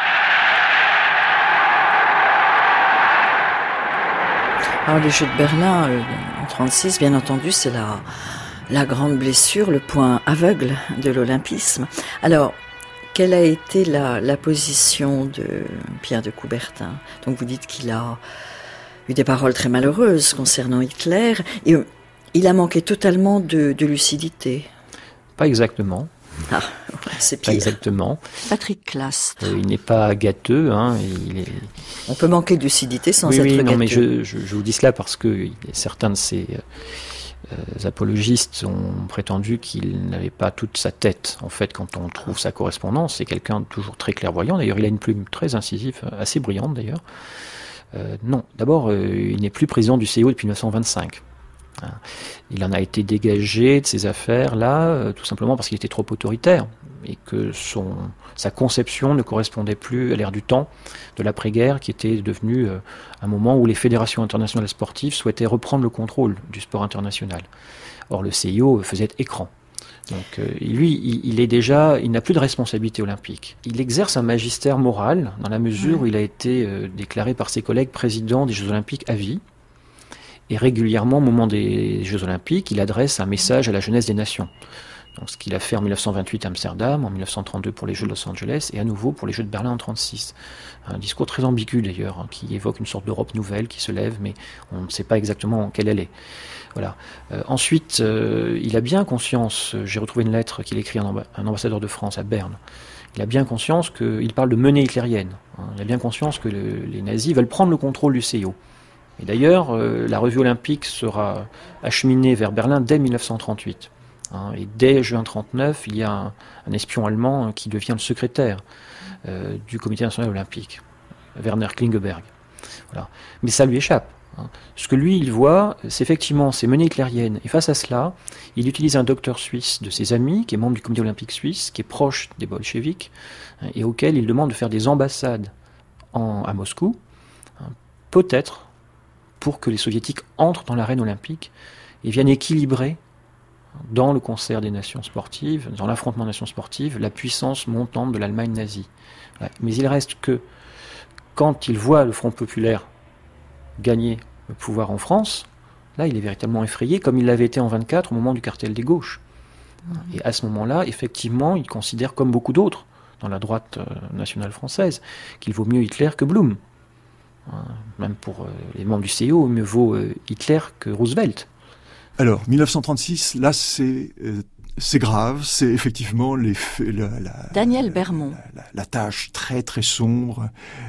Alors les Jeux de Berlin en 1936, bien entendu, c'est la grande blessure, le point aveugle de l'olympisme. Alors, quelle a été la position de Pierre de Coubertin? Donc vous dites qu'il a eu des paroles très malheureuses concernant Hitler, et il a manqué totalement de lucidité. Pas exactement. Ah, c'est pire. Pas exactement. Patrick Clastres. Il n'est pas gâteux. On peut manquer de lucidité sans être gâteux. Non, mais je vous dis cela parce que certains de ces apologistes ont prétendu qu'il n'avait pas toute sa tête. En fait, quand on trouve sa correspondance, c'est quelqu'un de toujours très clairvoyant. D'ailleurs, il a une plume très incisive, assez brillante d'ailleurs. Non, d'abord, il n'est plus président du CIO depuis 1925. Il en a été dégagé de ces affaires-là, tout simplement parce qu'il était trop autoritaire et que sa conception ne correspondait plus à l'ère du temps de l'après-guerre, qui était devenu un moment où les fédérations internationales sportives souhaitaient reprendre le contrôle du sport international. Or, le CIO faisait écran. Donc, lui, il n'a plus de responsabilité olympique. Il exerce un magistère moral, dans la mesure où il a été déclaré par ses collègues président des Jeux Olympiques à vie. Et régulièrement, au moment des Jeux Olympiques, il adresse un message à la jeunesse des nations. Donc, ce qu'il a fait en 1928 à Amsterdam, en 1932 pour les Jeux de Los Angeles, et à nouveau pour les Jeux de Berlin en 1936. Un discours très ambigu d'ailleurs, qui évoque une sorte d'Europe nouvelle qui se lève, mais on ne sait pas exactement quelle elle est. Voilà. Ensuite, il a bien conscience, j'ai retrouvé une lettre qu'il écrit à un ambassadeur de France à Berne, il a bien conscience qu'il parle de menée hitlérienne. Il a bien conscience que les nazis veulent prendre le contrôle du CIO. Et d'ailleurs, la revue olympique sera acheminée vers Berlin dès 1938. Et dès juin 1939, il y a un espion allemand qui devient le secrétaire du comité national olympique, Werner Klingeberg. Voilà. Mais ça lui échappe. Ce que lui, il voit, c'est effectivement ces menées hitlériennes. Et face à cela, il utilise un docteur suisse de ses amis, qui est membre du comité olympique suisse, qui est proche des bolcheviks, et auquel il demande de faire des ambassades à Moscou, peut-être pour que les soviétiques entrent dans l'arène olympique et viennent équilibrer dans le concert des nations sportives, dans l'affrontement des nations sportives, la puissance montante de l'Allemagne nazie. Mais il reste que, quand il voit le Front populaire gagner le pouvoir en France, là il est véritablement effrayé, comme il l'avait été en 1924 au moment du cartel des gauches. Et à ce moment-là, effectivement, il considère, comme beaucoup d'autres dans la droite nationale française, qu'il vaut mieux Hitler que Blum. Même pour les membres du CIO, mieux vaut Hitler que Roosevelt. Alors, 1936, là, c'est grave. C'est effectivement Daniel Bermond. La tâche très très sombre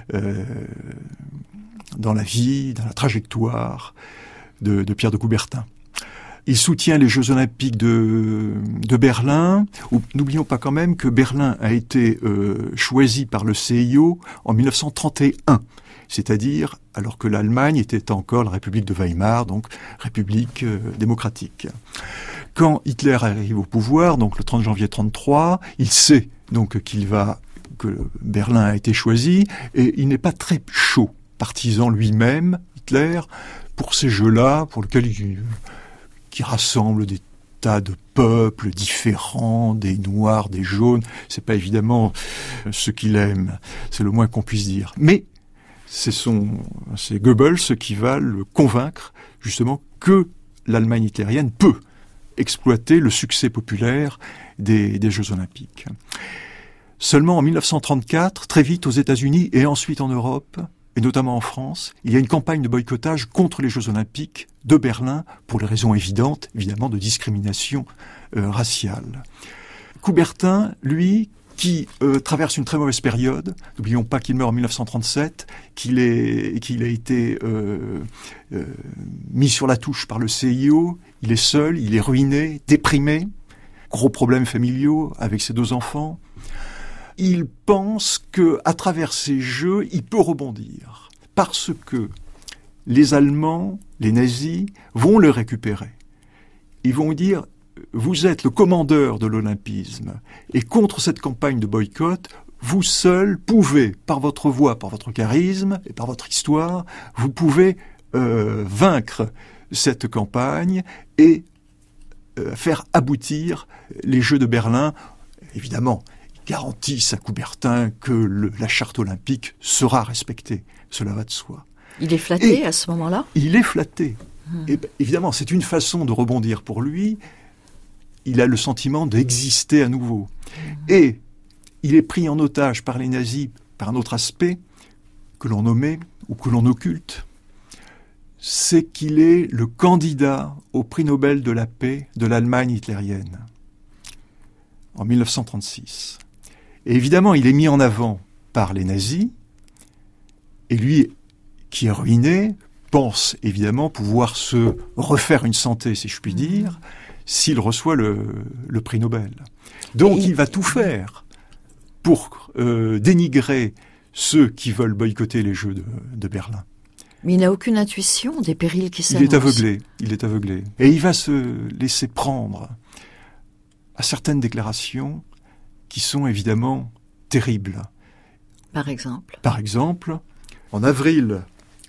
dans la vie, dans la trajectoire de Pierre de Coubertin. Il soutient les Jeux Olympiques de Berlin. N'oublions pas quand même que Berlin a été choisi par le CIO en 1931. C'est-à-dire alors que l'Allemagne était encore la République de Weimar, donc République démocratique. Quand Hitler arrive au pouvoir, donc le 30 janvier 1933, il sait donc que Berlin a été choisi, et il n'est pas très chaud partisan lui-même, Hitler, pour ces jeux-là, pour lesquels qui rassemblent des tas de peuples différents, des noirs, des jaunes. C'est pas évidemment ce qu'il aime, c'est le moins qu'on puisse dire. Mais c'est Goebbels qui va le convaincre justement que l'Allemagne hitlérienne peut exploiter le succès populaire des Jeux Olympiques. Seulement en 1934, très vite aux États-Unis et ensuite en Europe, et notamment en France, il y a une campagne de boycottage contre les Jeux Olympiques de Berlin pour les raisons évidentes, évidemment, de discrimination raciale. Coubertin, lui, qui traverse une très mauvaise période. N'oublions pas qu'il meurt en 1937, qu'il a été mis sur la touche par le CIO. Il est seul, il est ruiné, déprimé, gros problèmes familiaux avec ses 2 enfants. Il pense que à travers ces jeux, il peut rebondir parce que les Allemands, les nazis, vont le récupérer. Ils vont dire: vous êtes le commandeur de l'olympisme, et contre cette campagne de boycott, vous seul pouvez, par votre voix, par votre charisme et par votre histoire, vous pouvez vaincre cette campagne et faire aboutir les Jeux de Berlin. Évidemment, ils garantissent à Coubertin que la charte olympique sera respectée. Cela va de soi. Il est flatté à ce moment-là ? Il est flatté. Et évidemment, c'est une façon de rebondir pour lui. Il a le sentiment d'exister à nouveau. Et il est pris en otage par les nazis par un autre aspect que l'on nommait ou que l'on occulte, c'est qu'il est le candidat au prix Nobel de la paix de l'Allemagne hitlérienne en 1936. Et évidemment, il est mis en avant par les nazis, et lui, qui est ruiné, pense évidemment pouvoir se refaire une santé, si je puis dire, s'il reçoit le prix Nobel. Donc il va tout faire pour dénigrer ceux qui veulent boycotter les Jeux de Berlin. Mais il n'a aucune intuition des périls qui s'annoncent. Il est aveuglé. Et il va se laisser prendre à certaines déclarations qui sont évidemment terribles. Par exemple, en avril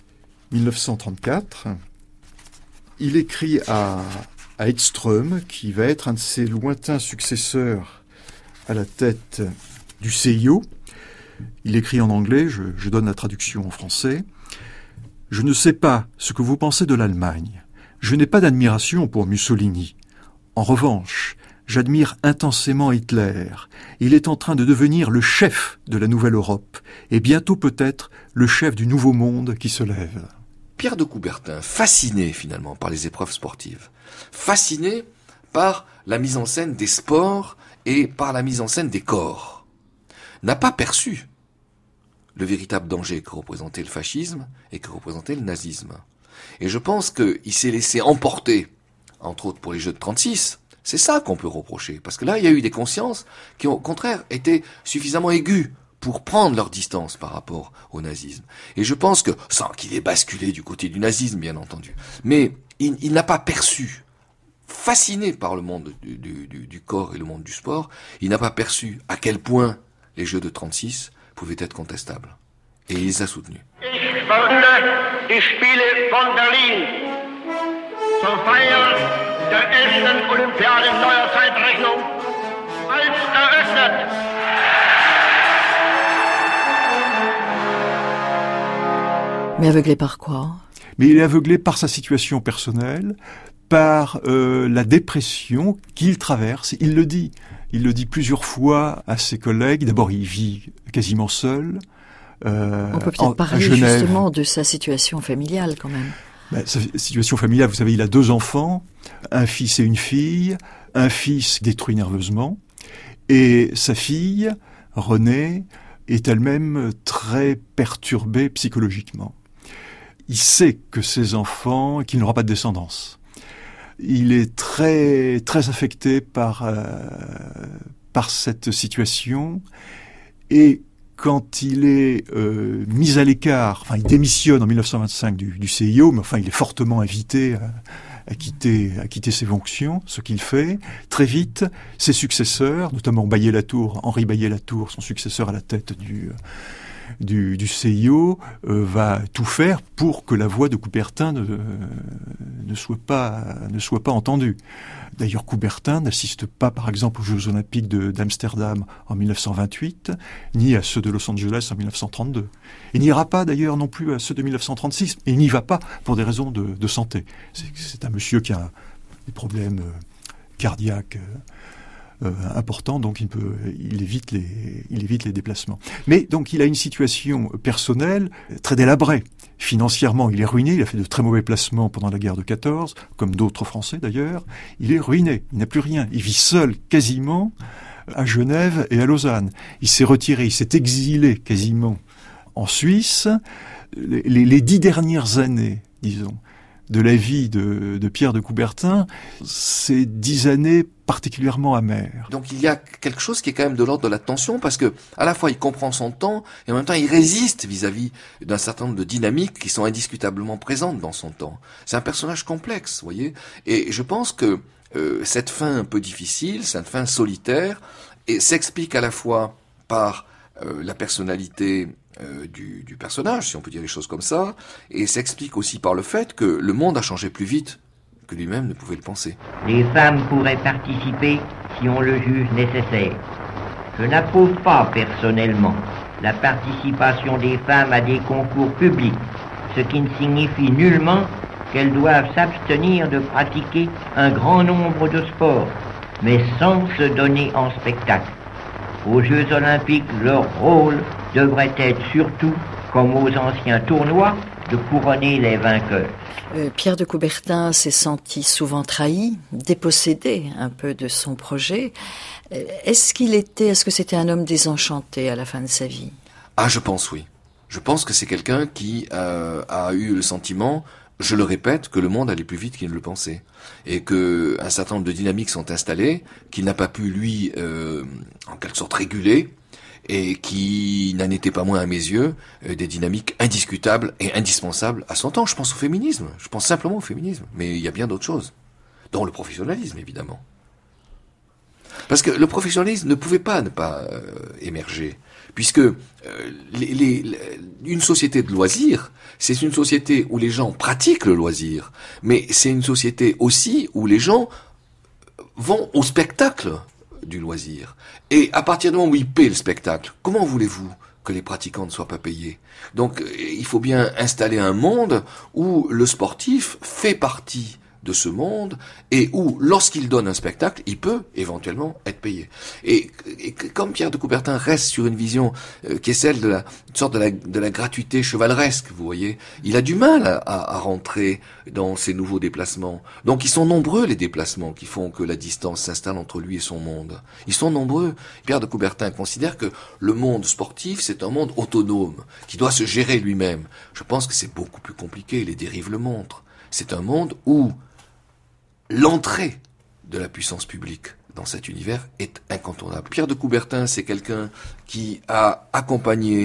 1934, il écrit à Edström, qui va être un de ses lointains successeurs à la tête du CIO. Il écrit en anglais, je donne la traduction en français. « Je ne sais pas ce que vous pensez de l'Allemagne. Je n'ai pas d'admiration pour Mussolini. En revanche, j'admire intensément Hitler. Il est en train de devenir le chef de la nouvelle Europe, et bientôt peut-être le chef du nouveau monde qui se lève. » Pierre de Coubertin, fasciné finalement par les épreuves sportives, fasciné par la mise en scène des sports et par la mise en scène des corps, n'a pas perçu le véritable danger que représentait le fascisme et que représentait le nazisme. Et je pense qu'il s'est laissé emporter, entre autres pour les Jeux de 36, c'est ça qu'on peut reprocher, parce que là il y a eu des consciences qui au contraire étaient suffisamment aiguës pour prendre leur distance par rapport au nazisme. Et je pense que, sans qu'il ait basculé du côté du nazisme bien entendu, mais il n'a pas perçu, fasciné par le monde du corps et le monde du sport, il n'a pas perçu à quel point les Jeux de 36 pouvaient être contestables. Et il les a soutenus. Ich wollte die Spiele von Berlin zur Feier der ersten Olympiade neuer Zeitrechnung als eröffnet. Mais aveuglé par quoi ? Mais il est aveuglé par sa situation personnelle, par la dépression qu'il traverse. Il le dit plusieurs fois à ses collègues. D'abord, il vit quasiment seul. On peut peut-être parler justement de sa situation familiale quand même. Sa situation familiale, vous savez, il a 2 enfants, un fils et une fille, un fils détruit nerveusement, et sa fille, Renée, est elle-même très perturbée psychologiquement. Il sait que ses enfants, qu'il n'aura pas de descendance. Il est très, très affecté par cette situation, et quand il est mis à l'écart, il démissionne en 1925 du CIO, mais il est fortement invité à quitter ses fonctions, ce qu'il fait. Très vite, ses successeurs, notamment Henri Baillet-Latour, son successeur à la tête du CIO, va tout faire pour que la voix de Coubertin ne soit pas entendue. D'ailleurs, Coubertin n'assiste pas, par exemple, aux Jeux Olympiques d'Amsterdam en 1928, ni à ceux de Los Angeles en 1932. Il n'ira pas, d'ailleurs, non plus à ceux de 1936, et il n'y va pas pour des raisons de santé. C'est un monsieur qui a des problèmes cardiaques importants, donc il évite les déplacements. Mais donc il a une situation personnelle très délabrée. Financièrement, il est ruiné, il a fait de très mauvais placements pendant la guerre de 14, comme d'autres Français d'ailleurs. Il est ruiné, il n'a plus rien. Il vit seul quasiment à Genève et à Lausanne. Il s'est retiré, il s'est exilé quasiment en Suisse. Les 10 dernières années, disons, de la vie de Pierre de Coubertin, c'est 10 années particulièrement amères. Donc il y a quelque chose qui est quand même de l'ordre de la tension, parce que à la fois il comprend son temps, et en même temps il résiste vis-à-vis d'un certain nombre de dynamiques qui sont indiscutablement présentes dans son temps. C'est un personnage complexe, vous voyez, et je pense que cette fin un peu difficile, cette fin solitaire, s'explique à la fois par la personnalité du personnage, si on peut dire les choses comme ça, et s'explique aussi par le fait que le monde a changé plus vite que lui-même ne pouvait le penser. Les femmes pourraient participer si on le juge nécessaire. Je n'approuve pas personnellement la participation des femmes à des concours publics, ce qui ne signifie nullement qu'elles doivent s'abstenir de pratiquer un grand nombre de sports, mais sans se donner en spectacle. Aux Jeux Olympiques, leur rôle devrait être surtout, comme aux anciens tournois, de couronner les vainqueurs. Pierre de Coubertin s'est senti souvent trahi, dépossédé un peu de son projet. Est-ce que c'était un homme désenchanté à la fin de sa vie? Ah, je pense oui. Je pense que c'est quelqu'un qui a eu le sentiment, je le répète, que le monde allait plus vite qu'il ne le pensait. Et que un certain nombre de dynamiques sont installées, qu'il n'a pas pu, lui, en quelque sorte réguler, et qui n'en étaient pas moins, à mes yeux, des dynamiques indiscutables et indispensables à son temps. Je pense au féminisme. Je pense simplement au féminisme. Mais il y a bien d'autres choses. Dont le professionnalisme, évidemment. Parce que le professionnalisme ne pouvait pas ne pas émerger. Puisque une société de loisirs, c'est une société où les gens pratiquent le loisir. Mais c'est une société aussi où les gens vont au spectacle du loisir. Et à partir du moment où ils paient le spectacle, comment voulez-vous que les pratiquants ne soient pas payés? Donc il faut bien installer un monde où le sportif fait partie de ce monde et où, lorsqu'il donne un spectacle, il peut éventuellement être payé. Et comme Pierre de Coubertin reste sur une vision qui est celle une sorte de la gratuité chevaleresque, vous voyez, il a du mal à rentrer dans ces nouveaux déplacements. Donc ils sont nombreux les déplacements qui font que la distance s'installe entre lui et son monde. Ils sont nombreux. Pierre de Coubertin considère que le monde sportif, c'est un monde autonome, qui doit se gérer lui-même. Je pense que c'est beaucoup plus compliqué, les dérives le montrent. C'est un monde où l'entrée de la puissance publique dans cet univers est incontournable. Pierre de Coubertin, c'est quelqu'un qui a accompagné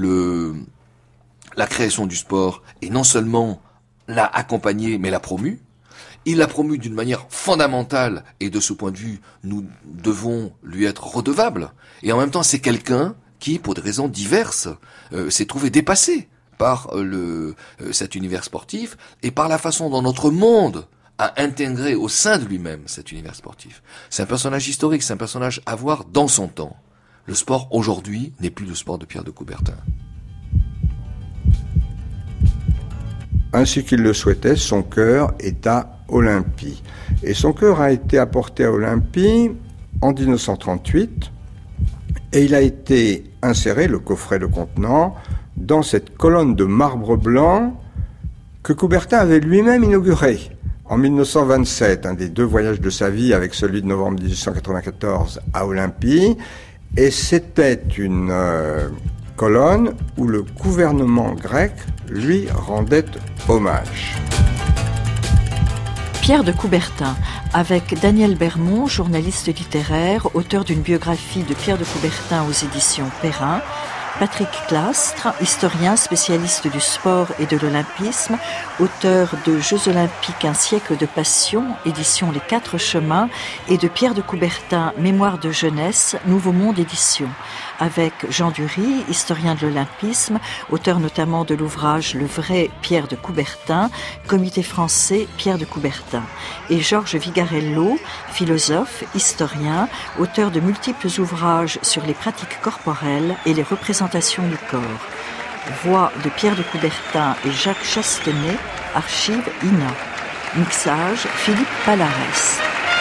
la création du sport, et non seulement l'a accompagné, mais l'a promu. Il l'a promu d'une manière fondamentale, et de ce point de vue, nous devons lui être redevables. Et en même temps, c'est quelqu'un qui, pour des raisons diverses, s'est trouvé dépassé par cet univers sportif, et par la façon dont notre monde a intégré au sein de lui-même cet univers sportif. C'est un personnage historique, c'est un personnage à voir dans son temps. Le sport aujourd'hui n'est plus le sport de Pierre de Coubertin. Ainsi qu'il le souhaitait, son cœur est à Olympie. Et son cœur a été apporté à Olympie en 1938, et il a été inséré, le coffret le contenant, dans cette colonne de marbre blanc que Coubertin avait lui-même inaugurée. En 1927, un des deux voyages de sa vie avec celui de novembre 1894 à Olympie, et c'était une colonne où le gouvernement grec lui rendait hommage. Pierre de Coubertin, avec Daniel Bermond, journaliste littéraire, auteur d'une biographie de Pierre de Coubertin aux éditions Perrin, Patrick Clastre, historien spécialiste du sport et de l'olympisme, auteur de Jeux olympiques, un siècle de passion, édition Les Quatre Chemins, et de Pierre de Coubertin, Mémoire de jeunesse, Nouveau Monde édition, avec Jean Dury, historien de l'olympisme, auteur notamment de l'ouvrage Le vrai Pierre de Coubertin, Comité français Pierre de Coubertin, et Georges Vigarello, philosophe, historien, auteur de multiples ouvrages sur les pratiques corporelles et les représentations du corps. Voix de Pierre de Coubertin et Jacques Chastenay, archives INA. Mixage Philippe Palarès.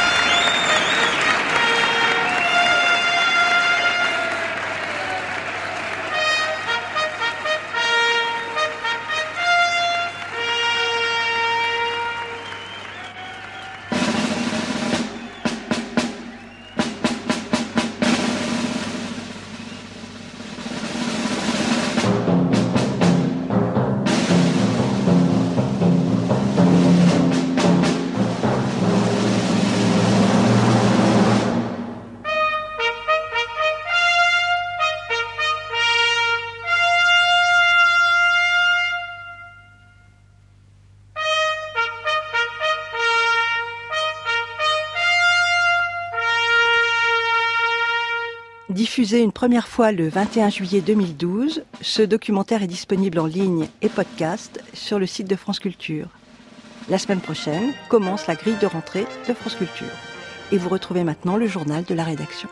Diffusé une première fois le 21 juillet 2012, ce documentaire est disponible en ligne et podcast sur le site de France Culture. La semaine prochaine commence la grille de rentrée de France Culture. Et vous retrouvez maintenant le journal de la rédaction.